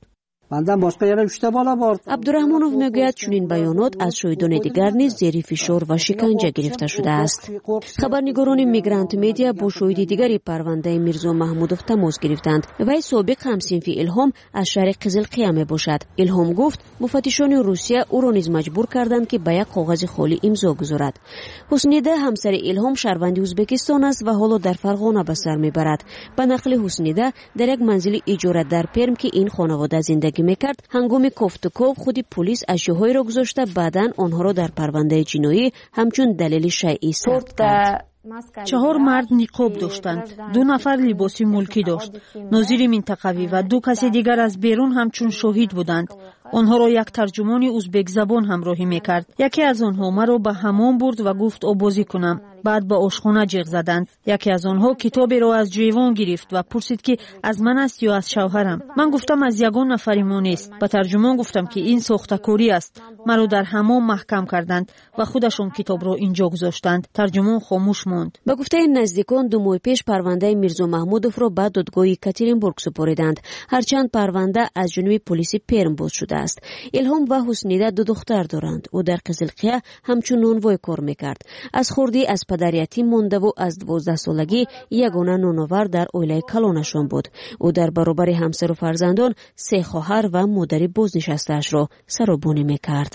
абдураҳмонов мегӯяд чунин баёнот аз шоҳидони дигар низ зери фишор ва шиканҷа гирифта шудааст. хабарнигорони Мигрант медиа бо шоҳиди дигари парвандаи мирзо маҳмудов тамос гирифтанд. вай собиқ ҳамсинфи илҳом аз шаҳри қизилқия мебошад. илҳом гуфт муфаттишони Русия ӯро низ маҷбур карданд ки ба як коғази холӣ имзо гузорад. ҳуснида ҳамсари илҳом шаҳрванди Ӯзбекистон аст ва ҳоло дар Фарғона ба сар мебарад. ба нақли ҳуснида дар як манзили иҷора дар Перм ки ин хонавода зиндагӣ мекард, ҳангоми кофтуков худи полис ашёҳоеро гузошта баъдан онҳоро дар парвандаи ҷиноӣ ҳамчун далели шайъӣ сабт кард. чаҳор мард ниқоб доштанд, ду нафар либоси мулкӣ дошт, нозири минтақавӣ ва ду каси дигар аз берун ҳамчун шоҳид буданд. онҳоро як тарҷумони ӯзбекзабон ҳамроҳӣ мекард. яке аз онҳо маро ба ҳаммом бурд ва гуфт обозӣ кунам. баъд ба ошхона ҷиғ заданд. яке аз онҳо китоберо аз ҷойвон гирифт ва пурсид ки аз ман аст ё аз шавҳарам. ман гуфтам аз ягон нафари мо нест. ба тарҷумон гуфтам ки ин сохтакорӣ аст. маро дар ҳаммом маҳкам карданд ва худашон китобро инҷо гузоштанд. тарҷумон хомӯш монд. ба гуфтаи наздикон ду моҳи пеш парвандаи мирзо маҳмудовро ба додгоҳи Екатеринбург супориданд. ҳарчанд парванда аз ҷониби полиси Перм боз шудааст. илҳом ва ҳуснида ду духтар доранд. ӯ дар Қизилқия ҳамчун нонвой кор мекард. аз хурдӣ аз падар ятим мондаву аз дувоздаҳсолагӣ ягона ноновар дар оилаи калонашон буд. ӯ дар баробари ҳамсару фарзандон се хоҳар ва модари бознишастаашро саробонӣ мекард.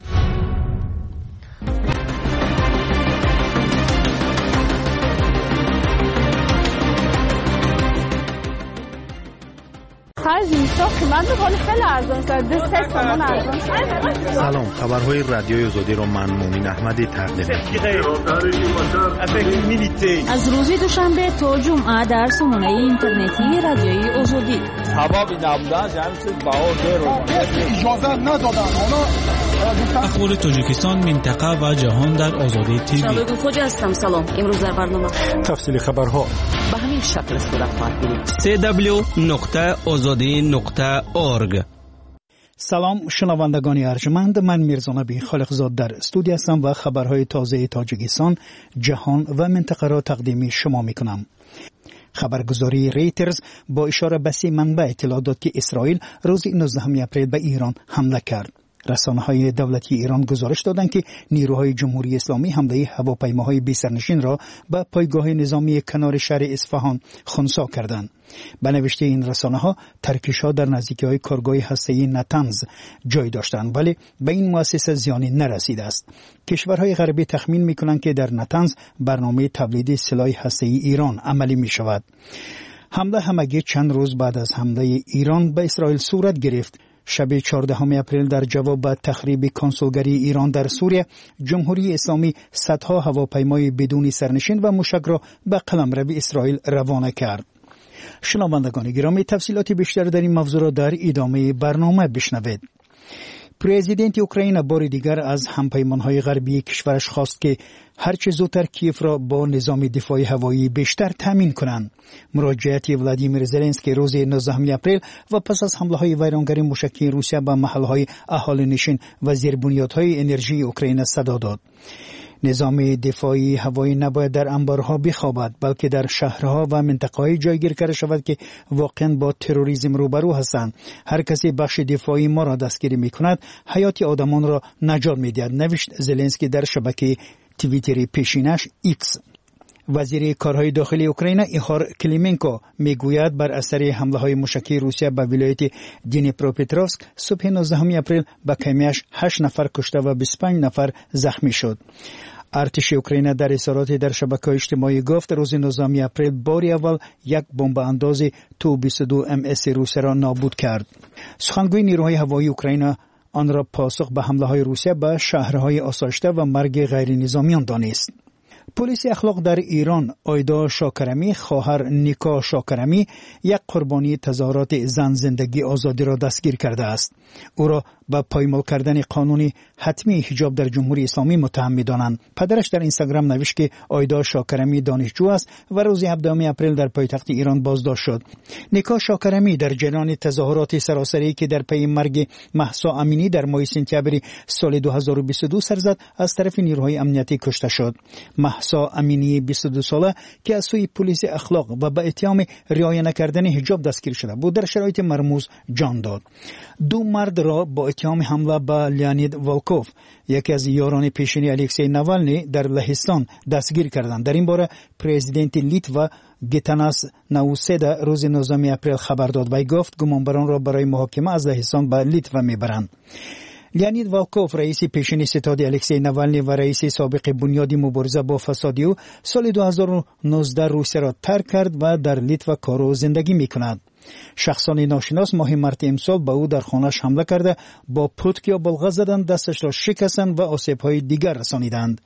سلام، خبرهای رادیوی آزادی را من مومین احمدی تقدیم می‌کنم. از روز دوشنبه تا جمعه در سامانه اینترنتی رادیوی آزادی. سبب نبودن جمعیت باور اجازه ندادن. اخبار تاجیکستان، منطقه و جهان در آزادی تیوی. شبکه خوجا هستم. سلام. امروز در برنامه تفصیل خبرها به همین شکل صورت خواهد گرفت. سی دبلیو نقطه آزادی نقطه اورگ. سلام شنوندگان ارجمند، من میرزانبی خالقزاد در استودیو هستم و خبرهای تازه تاجیکستان، جهان و منطقه را تقدیم شما میکنم. خبرگزاری ریترز با اشاره به سه منبع اطلاع داد که اسرائیل روز نوزدهم اپریل به ایران حمله کرد. رسانه‌های دولتی ایران گزارش دادند که نیروهای جمهوری اسلامی حمله هواپیماهای بی سرنشین را به پایگاه نظامی کنار شهر اصفهان خنثی کردند. به نوشته این رسانه‌ها ترکش‌ها در نزدیکی‌های کارگاه هسته‌ای نتنز جای داشتند ولی به این مؤسسه زیانی نرسیده است. کشورهای غربی تخمین می‌کنند که در نتنز برنامه تولید سلاح هسته‌ای ایران عملی می‌شود. حمله همگی چند روز بعد از حمله ایران به اسرائیل صورت گرفت. شب چهاردهم اپریل در جواب به تخریب کنسولگری ایران در سوریه، جمهوری اسلامی صدها هواپیمای بدون سرنشین و موشک را به قلمرو اسرائیل روانه کرد. شنوندگان گرامی، تفصیلات بیشتر در این موضوع را در ادامه برنامه بشنوید. پرزیدنت اوکراین بار دیگر از همپیمانهای غربی کشورش خواست که هرچه زودتر کیف را با نظام دفاعی هوایی بیشتر تامین کنند. مراجعت ولادیمیر زلنسکی روز نوزدهم اپریل و پس از حمله‌های ویرانگر موشکی روسیه به محل‌های اهالی نشین و زیربنیادهای انرژی اوکراین صدا داد. نظام دفاعی هوایی نباید در انبارها بخوابد بلکه در شهرها و منطقه‌های جایگیر کرده شود که واقعا با تروریسم روبرو هستند. هر کسی بخش دفاعی ما را دستگیری می‌کند حیات آدمان را نجات می‌دهد، نوشت زلنسکی در شبکه توییتری پیشینش ایکس. وزیر کارهای داخلی اوکراین ایهار کلیمنکو میگوید بر اثر حمله‌های موشکی روسیه به ولایت دنیپروپتروفسک صبح نوزدهم اپریل به کمیش هشت نفر کشته و بیست و پنج نفر زخمی شد. ارتش اوکراین در اظهاراتی در شبکه‌های اجتماعی گفت روز نوزدهم اپریل باری اول یک بمب انداز تو بیست و دو ام اس روسیه را نابود کرد. سخنگوی نیروهای هوایی اوکراین آن را پاسخ به حمله‌های روسیه به شهرهای آسایشته و مرگ غیر نظامیان دانست. پلیس اخلاق در ایران آیدا شاکرمی خواهر نیکا شاکرمی یک قربانی تظاهرات زن زندگی آزادی را دستگیر کرده است. او را به پایمال کردن قانونی حتمی حجاب در جمهوری اسلامی متهم می‌دانند. پدرش در اینستاگرام نوشت که آیدا شاکرمی دانشجو است و روز هفدهم اپریل در پایتخت ایران بازداشت شد. نیکا شاکرمی در جریان تظاهرات سراسری که در پی مرگ مهسا امینی در ماه سپتامبر سال دو هزار و بیست و دو سر زد از طرف نیروهای امنیتی کشته شد. مهسا امینی بیست و دو ساله که از سوی پلیس اخلاق و به اتهام رعایت نکردن حجاب دستگیر شده بود در شرایط مرموز جان داد. دو مرد را با اتهام حمله به لیانید والکوف یکی از یاران پیشینی الکسی ناوالنی در لهستان دستگیر کردند. در این باره پرزیدنت لیتوا گیتاناس ناوسیدا روز نوزدهم اپریل خبر داد و گفت گمانبران را برای محاکمه از لهستان به لیتوا میبرند. لیانید والکوف رئیس پیشین ستاد الکسی ناوالنی و رئیس سابق بنیاد مبارزه با فساد او سال دو هزار و نوزده روسیه را ترک کرد و در لیتوا کار و زندگی میکند. شخصان ناشناس ماه مارت امسال به او در خانه‌اش حمله کرده با پتک یا بلغه زدند، دستش را شکستند و آسیب‌های دیگر رسانیدند.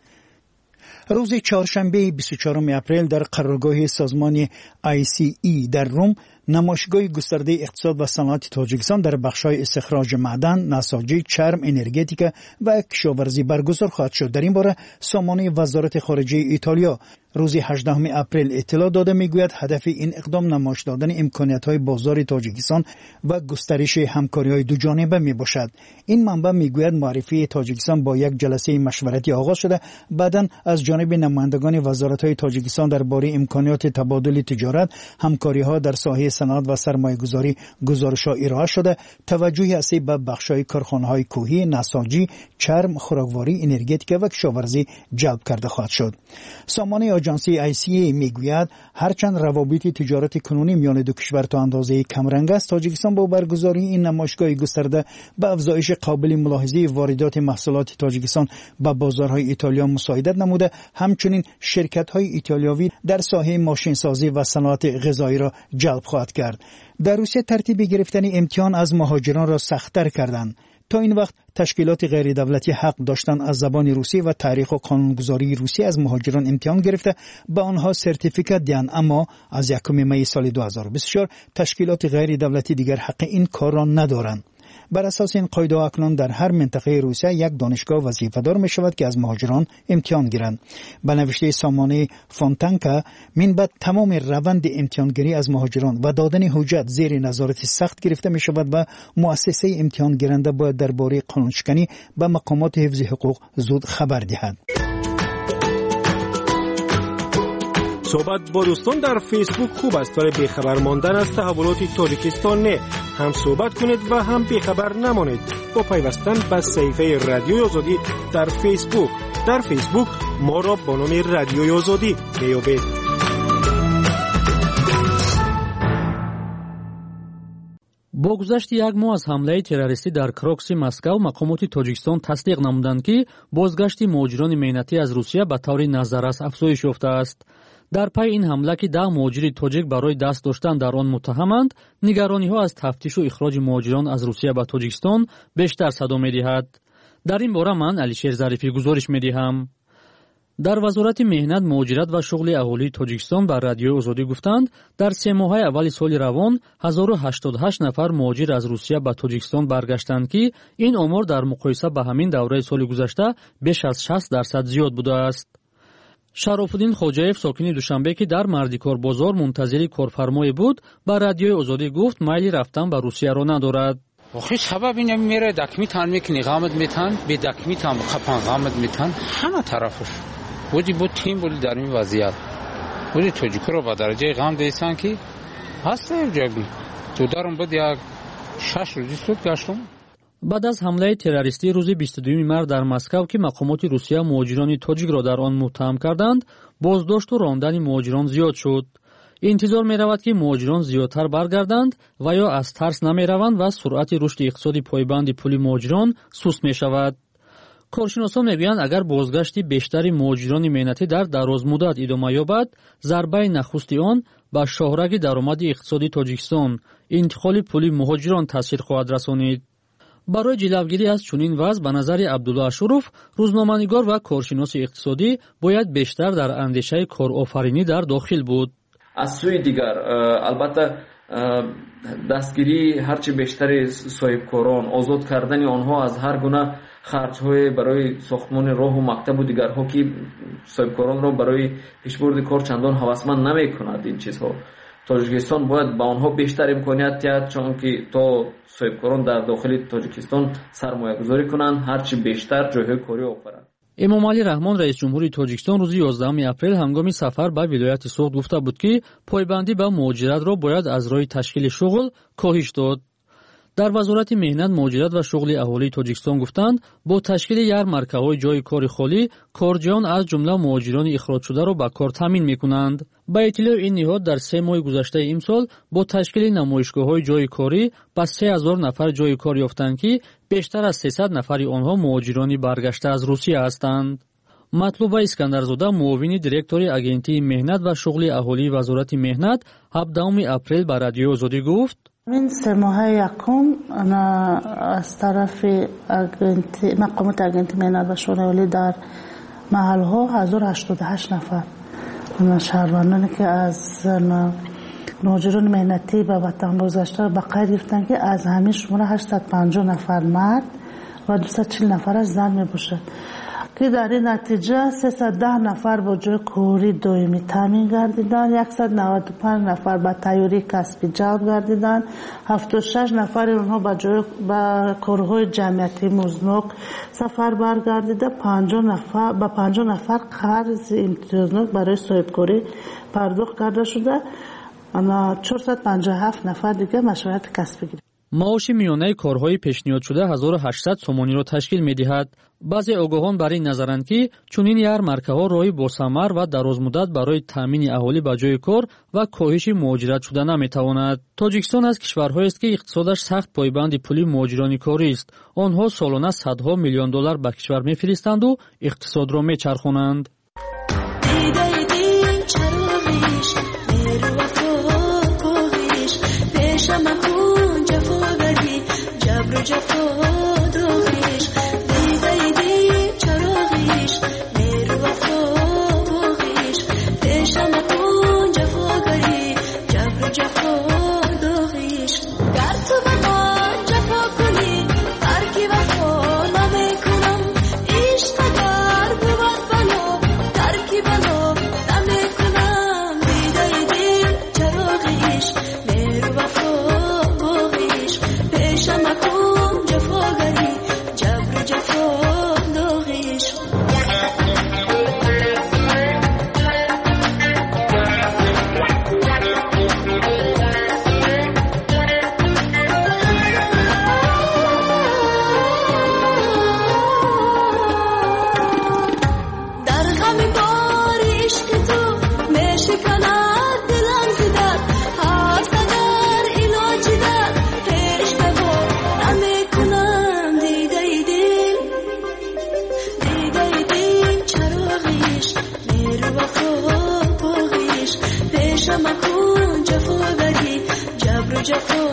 روز چهارشنبه بیست و چهارم اپریل در قرارگاه سازمان آی سی ای در روم نمایشگاه گسترده اقتصاد و صنعت تاجیکستان در بخش‌های استخراج معدن، نساجی، چرم، انرژتیک و کشاورزی برگزار خواهد شد. در این باره سامانه وزارت خارجه ایتالیا روز هجدهم اپریل اطلاع داده میگوید هدف این اقدام نمایش دادن امکانیت‌های بازار تاجیکستان و گسترش همکاری‌های دو جانبه میباشد. این منبع میگوید معرفی تاجیکستان با یک جلسه مشورتی آغاز شده، بعداً از جانب نمایندگان وزارت‌های تاجیکستان درباره امکانات تبادل تجارت، همکاری‌ها در ساحه صنعت و سرمایه‌گذاری گزارش‌ها ارائه شده. توجه اصلی به بخش‌های کارخانه‌های کوهی، نساجی، چرم، خوراکواری، انرژتیک و کشاورزی جلب کرده خواهد شد. سامانه آژانسی آی سی ای میگوید هرچند روابط تجارت کنونی میان دو کشور تا اندازه کمرنگ است، تاجیکستان با برگزاری این نمایشگاه گسترده به افزایش قابل ملاحظه واردات محصولات تاجیکستان به بازارهای ایتالیا مساعدت نموده. همچنین شرکت‌های ایتالیایی در ساحه ماشینسازی و صنعت غذایی را جلب خواهد کرد. در روسیه ترتیب گرفتن امتحان از مهاجران را سخت‌تر کردند. تا این وقت تشکیلات غیر دولتی حق داشتند از زبان روسی و تاریخ و قانونگذاری روسی از مهاجران امتحان گرفته به آنها سرتیفیکات دهند، اما از یکم می سال دو هزار و بیست و چهار تشکیلات غیر دولتی دیگر حق این کار را ندارند. بر اساس این قاعده اکنون در هر منطقه روسیه یک دانشگاه وظیفه‌دار می شود که از مهاجران امتحان گیرند. به نوشته سامانه فونتانکا من بعد تمام روند امتحانگیری از مهاجران و دادن حجت زیر نظارت سخت گرفته می شود و مؤسسه امتحان گیرنده باید درباره قانونشکنی به مقامات حفظ حقوق زود خبر دهد. صحبت با دوستان در فیسبوک خوب است ولی بیخبر ماندن از تحولات تاجیکستان نه. هم صحبت کنید و هم بیخبر نمانید با پیوستن به صفحه رادیوی آزادی در فیسبوک. در فیسبوک ما را با نام رادیوی آزادی بیابید. با گذشت یک ماه از حمله تروریستی در کروکسی مسکو، مقامات تاجیکستان تصدیق نمودند که بازگشت مهاجران مهنتی از روسیه به طور نظررس افزایش یافته است. در پی این حمله که ده مهاجر تاجیک برای دست داشتن در آن متهمند، نگرانی‌ها از تفتیش و اخراج مهاجران از روسیه به تاجیکستان بیشتر صدا می‌دهد. در این باره من علیشیر ظریفی گزارش می‌دهم. در وزارت مهنت، مهاجرت و شغل اهالی تاجیکستان بر رادیوی آزادی گفتند در سه ماه اول سال روان هزار و هشتاد و هشت نفر مهاجر از روسیه به تاجیکستان برگشتند که این آمار در مقایسه با همین دوره سال گذشته بیش از شصت درصد زیاد بوده است. شرافالدین خوجاєв ساکن دوشنبه که در مردیکار بازار منتظر کارفرمایی بود به رادیوی آزادی گفت میل رفتن به روسیه را ندارد. آخه سبب اینه میره دکمیتان میکنی غامد میتن به دکمیتان خپان غامد میتن همه طرفش بودی بود تیم بودی در این وضعیت بودی توجیکو رو با درجه غام دیسان که هسته جاگی تو دارم بود یک شش روزی سود گشتم. بعد از حمله تروریستی روز بیست و دوم مارس در مسکو که مقامات روسیه مهاجران تاجیک را در آن متهم کردند، بازداشت و راندن مهاجران زیاد شد. انتظار می رود که مهاجران زیادتر برگردند و یا از ترس نمی روند و سرعت رشد اقتصادی پایبند پول مهاجران سست می شود. کارشناسان می گویند اگر بازگشت بیشتر مهاجران مهنتی در دراز مدت ادامه یابد، ضربه نخست آن به شاهرگ درآمد اقتصادی تاجیکستان، انتقال پول مهاجران تاثیر خواهد رسانید. برای جلوگیری از چنین وضع به نظر عبدالله اشرف، روزنامه‌نگار و کارشناس اقتصادی باید بیشتر در اندیشه کارآفرینی در داخل بود. از سوی دیگر البته دستگیری هرچی بیشتر صاحبکاران، آزاد کردن آنها از هر گونه خرج‌های برای ساختمان راه و مکتب و دیگرها که صاحبکاران را برای پیشبرد کار چندان هوسمند نمی‌کند. این چیزها تاجیکستان باید با آنها بیشتر امکانیت دهد چون که تا صاحبکاران در داخل تاجیکستان سرمایه گذاری کنند هرچی بیشتر جایهای کاری آفرند. امام علی رحمان رئیس جمهوری تاجیکستان روز یازدهم اپریل هنگام سفر به ولایت سوخت گفته بود که پایبندی به مهاجرت را باید از راه تشکیل شغل کاهش داد. در وزارت مهنت، مهاجرت و شغل اهالی تاجیکستان گفتند با تشکیل یارمارکه‌های جای کار خالی، کارجویان از جمله مهاجران اخراج شده را به کار تامین می‌کنند. با اطلاع این نهاد در سه ماه گذشته امسال با تشکیل نمایشگاه‌های جای کاری با سه هزار نفر جای کار یافتند که بیشتر از سیصد نفر آنها مهاجران برگشته از روسیه هستند. مطلوبه اسکندرزاده، معاون دیرکتور اگنتی مهنت و شغل اهالی وزارت مهنت، هفدهم اپریل به رادیوی آزادی گفت: این سه ماه یکم از طرف اگنتی مقامات اگنتی مهنت و شغل اهالی در محل ها هزار و هشتاد و هشت نفر شهروندانی که از مهاجران مهنتی به وطن بازگشته به قید گرفتند که از همین شماره هشتصد و پنجاه نفر مرد و دویست و چهل نفر از زن می باشه که در این نتیجه سیصد و ده نفر با جای کاری دائمی تامین گردیدند، صد و نود و پنج نفر به تیاری کسبی جلب گردیدند، هفتاد و شش نفر اونها به جای به کارهای جمعیتی مزنوک سفر برگردیده، پنجاه نفر به پنجاه نفر قرض امتیازناک برای صاحبکاری پرداخت کرده شده، اما چهارصد و پنجاه و هفت نفر دیگه مشروعیت کسبی گرفت. معاش میانه کارهای پیشنهاد شده هزار و هشتصد سومانی را تشکیل می‌دهد. بعضی آگاهان بر این نظرند که چنین یارمارکه‌ها راهی باثمر و درازمدت برای تامین اهالی به جای کار و کاهش مهاجرت شده نمی‌تواند. تاجیکستان از کشورهایی است که اقتصادش سخت پایبند پول مهاجران کاری است. آنها سالانه صدها میلیون دلار به کشور می‌فرستند و اقتصاد را می‌چرخانند.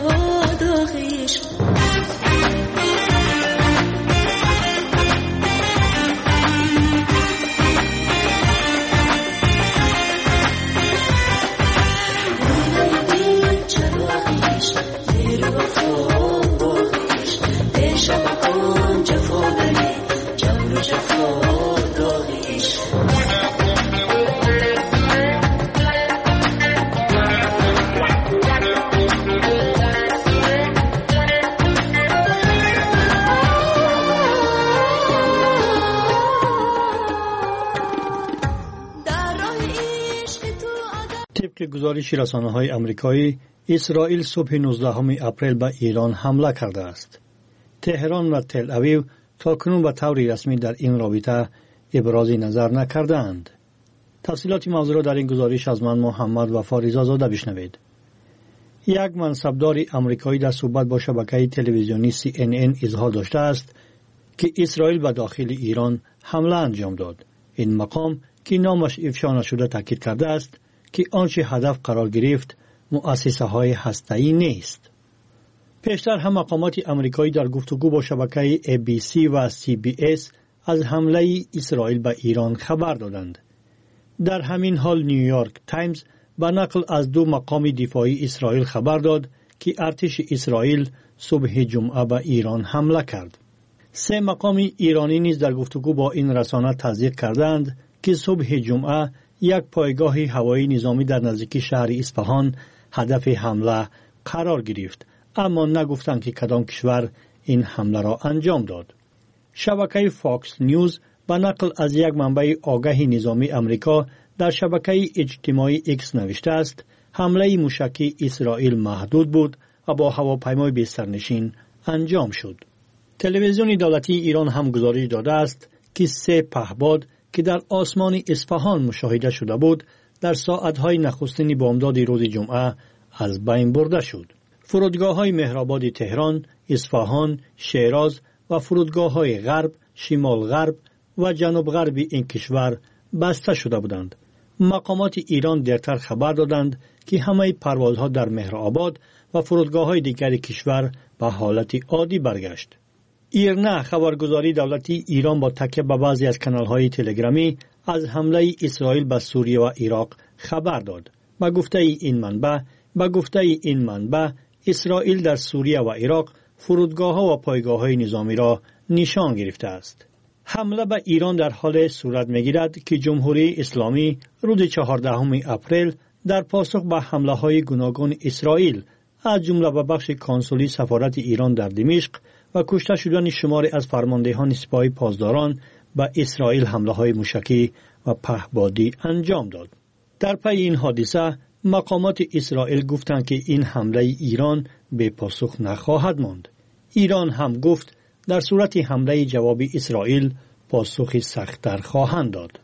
گزارش رسانه‌های آمریکایی، اسرائیل صبح نوزدهم اپریل به ایران حمله کرده است. تهران و تل اویو تاکنون به طور رسمی در این رابطه ابراز نظر نکردند. تفصیلات موضوع را در این گزارش از من محمد وفا رضازاده بشنوید. یک منصبدار آمریکایی در صحبت با شبکه تلویزیونی سی ان ان اظهار داشته است که اسرائیل به داخل ایران حمله انجام داد. این مقام که نامش افشا نشده تاکید کرده است که آنچه هدف قرار گرفت مؤسسه های هسته‌ای نیست. پیشتر هم مقامات آمریکایی در گفتگو با شبکه ای بی سی و سی بی اس از حمله اسرائیل به ایران خبر دادند. در همین حال نیویورک تایمز به نقل از دو مقام دفاعی اسرائیل خبر داد که ارتش اسرائیل صبح جمعه به ایران حمله کرد. سه مقام ایرانی نیز در گفتگو با این رسانه تصدیق کردند که صبح جمعه یک پایگاه هوایی نظامی در نزدیکی شهر اصفهان هدف حمله قرار گرفت، اما نگفتند که کدام کشور این حمله را انجام داد. شبکه فاکس نیوز به نقل از یک منبع آگاه نظامی آمریکا در شبکه اجتماعی ایکس نوشته است حمله موشکی اسرائیل محدود بود و با هواپیمای بی سرنشین انجام شد. تلویزیون دولتی ایران هم گزارش داده است که سه پهپاد که در آسمان اصفهان مشاهده شده بود در ساعتهای نخستین بامداد روز جمعه از بین برده شد. فرودگاه‌های مهرآباد تهران، اصفهان، شیراز و فرودگاه‌های غرب، شمال غرب و جنوب غرب این کشور بسته شده بودند. مقامات ایران دیرتر خبر دادند که همه پروازها در مهرآباد و فرودگاه‌های دیگر کشور به حالت عادی برگشت. ایرنا خبرگزاری دولتی ایران با تکیه به بعضی از کانال‌های تلگرامی از حمله اسرائیل به سوریه و عراق خبر داد. با گفته این منبع، با گفته این منبع اسرائیل در سوریه و عراق فرودگاه‌ها و پایگاه‌های نظامی را نشان گرفته است. حمله به ایران در حال صورت می‌گیرد که جمهوری اسلامی روز چهاردهم اپریل در پاسخ به حمله‌های گوناگون اسرائیل از جمله به بخش کنسولی سفارت ایران در دمشق و کشته شدن شماری از فرماندهان سپاه پاسداران به اسرائیل حمله‌های موشکی و پهپادی انجام داد. در پی این حادثه مقامات اسرائیل گفتند که این حمله ایران به پاسخ نخواهد ماند. ایران هم گفت در صورت حمله جوابی اسرائیل پاسخی سخت‌تر خواهند داد.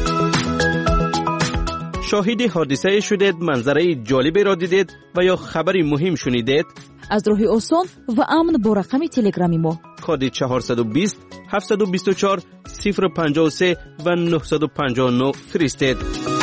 شاهد حادثه شدید، منظره جالبی را دیدید و یا خبری مهم شنیدید؟ از راه آسان و امن با رقم تلگرامی ما کد چهارصد و بیست هفتصد و بیست و چهار صفر پنجاه و سه و نهصد و پنجاه و نه فرستید.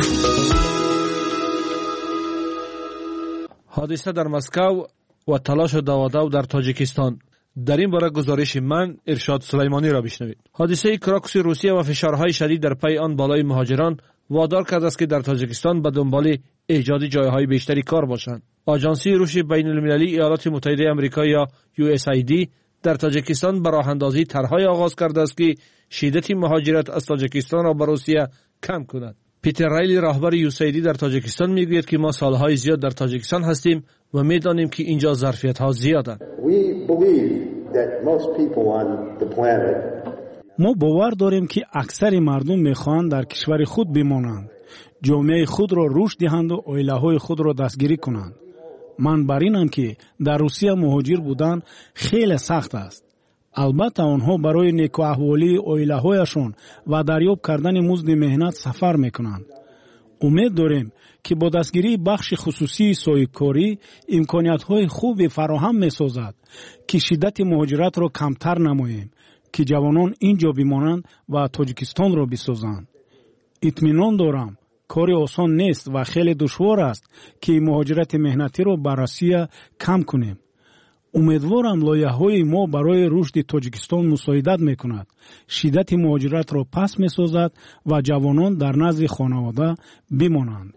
حادثه در مسکو و تلاش داودو در تاجیکستان. در این باره گزارش من ارشاد سلیمانی را بشنوید. حادثه کراکس روسیه و فشارهای شدید در پی آن بالای مهاجران وادار کرده است که در تاجیکستان به دنبال ایجاد جایهای بیشتری کار باشند. آژانسی روش بین المللی ایالات متحده آمریکا یا یو اس ای دی در تاجیکستان به راه اندازی طرح‌های آغاز کرده است که شدت مهاجرت از تاجیکستان را به روسیه کم کند. پیتر رایلی راهبر یو اس ای دی در تاجیکستان میگوید که ما سالهای زیاد در تاجیکستان هستیم و میدانیم که اینجا ظرفیت‌ها زیادند. ما باور داریم که اکثر مردم میخواهند در کشور خود بمانند، جامعه خود را رشد دهند و عائله‌های خود را دستگیری کنند. من بر اینم که در روسیه مهاجر بودن خیلی سخت است. البته آنها برای نیکو احوالی عائله‌هایشان و دریافت کردن مزد مهنت سفر میکنند. امید داریم که با دستگیری بخش خصوصی سایه‌کاری امکانیت‌های خوبی فراهم می‌سازد که شدت مهاجرت را کمتر نماییم که جوانان اینجا بمانند و تاجیکستان را بسازند. اطمینان دارم کاری آسان نیست و خیلی دشوار است که مهاجرت مهنتی را بر روسیه کم کنیم. امیدوارم لایحه‌های ما برای رشد تاجیکستان مساعدت میکند، شدت مهاجرت را پس میسازد و جوانان در نزد خانواده بمانند.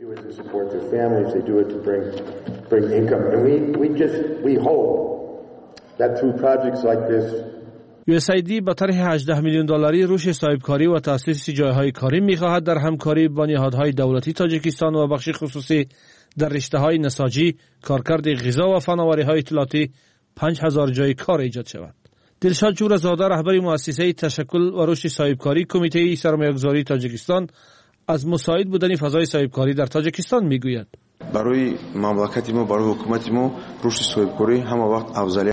یو اس ای دی با طرح هجده میلیون دلاری رشد صاحبکاری و تأسیس جایهای کاری می‌خواهد در همکاری با نهادهای دولتی تاجیکستان و بخش خصوصی در رشته‌های نساجی، کارکرد غذا و فناوری‌های اطلاعاتی پنج هزار جای کار ایجاد شود. دلشاد جورزاده رهبر مؤسسه تشکل و رشد صاحبکاری کمیته سرمایه‌گذاری تاجیکستان از مساعد بودن فضای صاحبکاری در تاجیکستان میگوید. برای مملکت ما، برای حکومت ما رشد صاحبکاری همه وقت افضل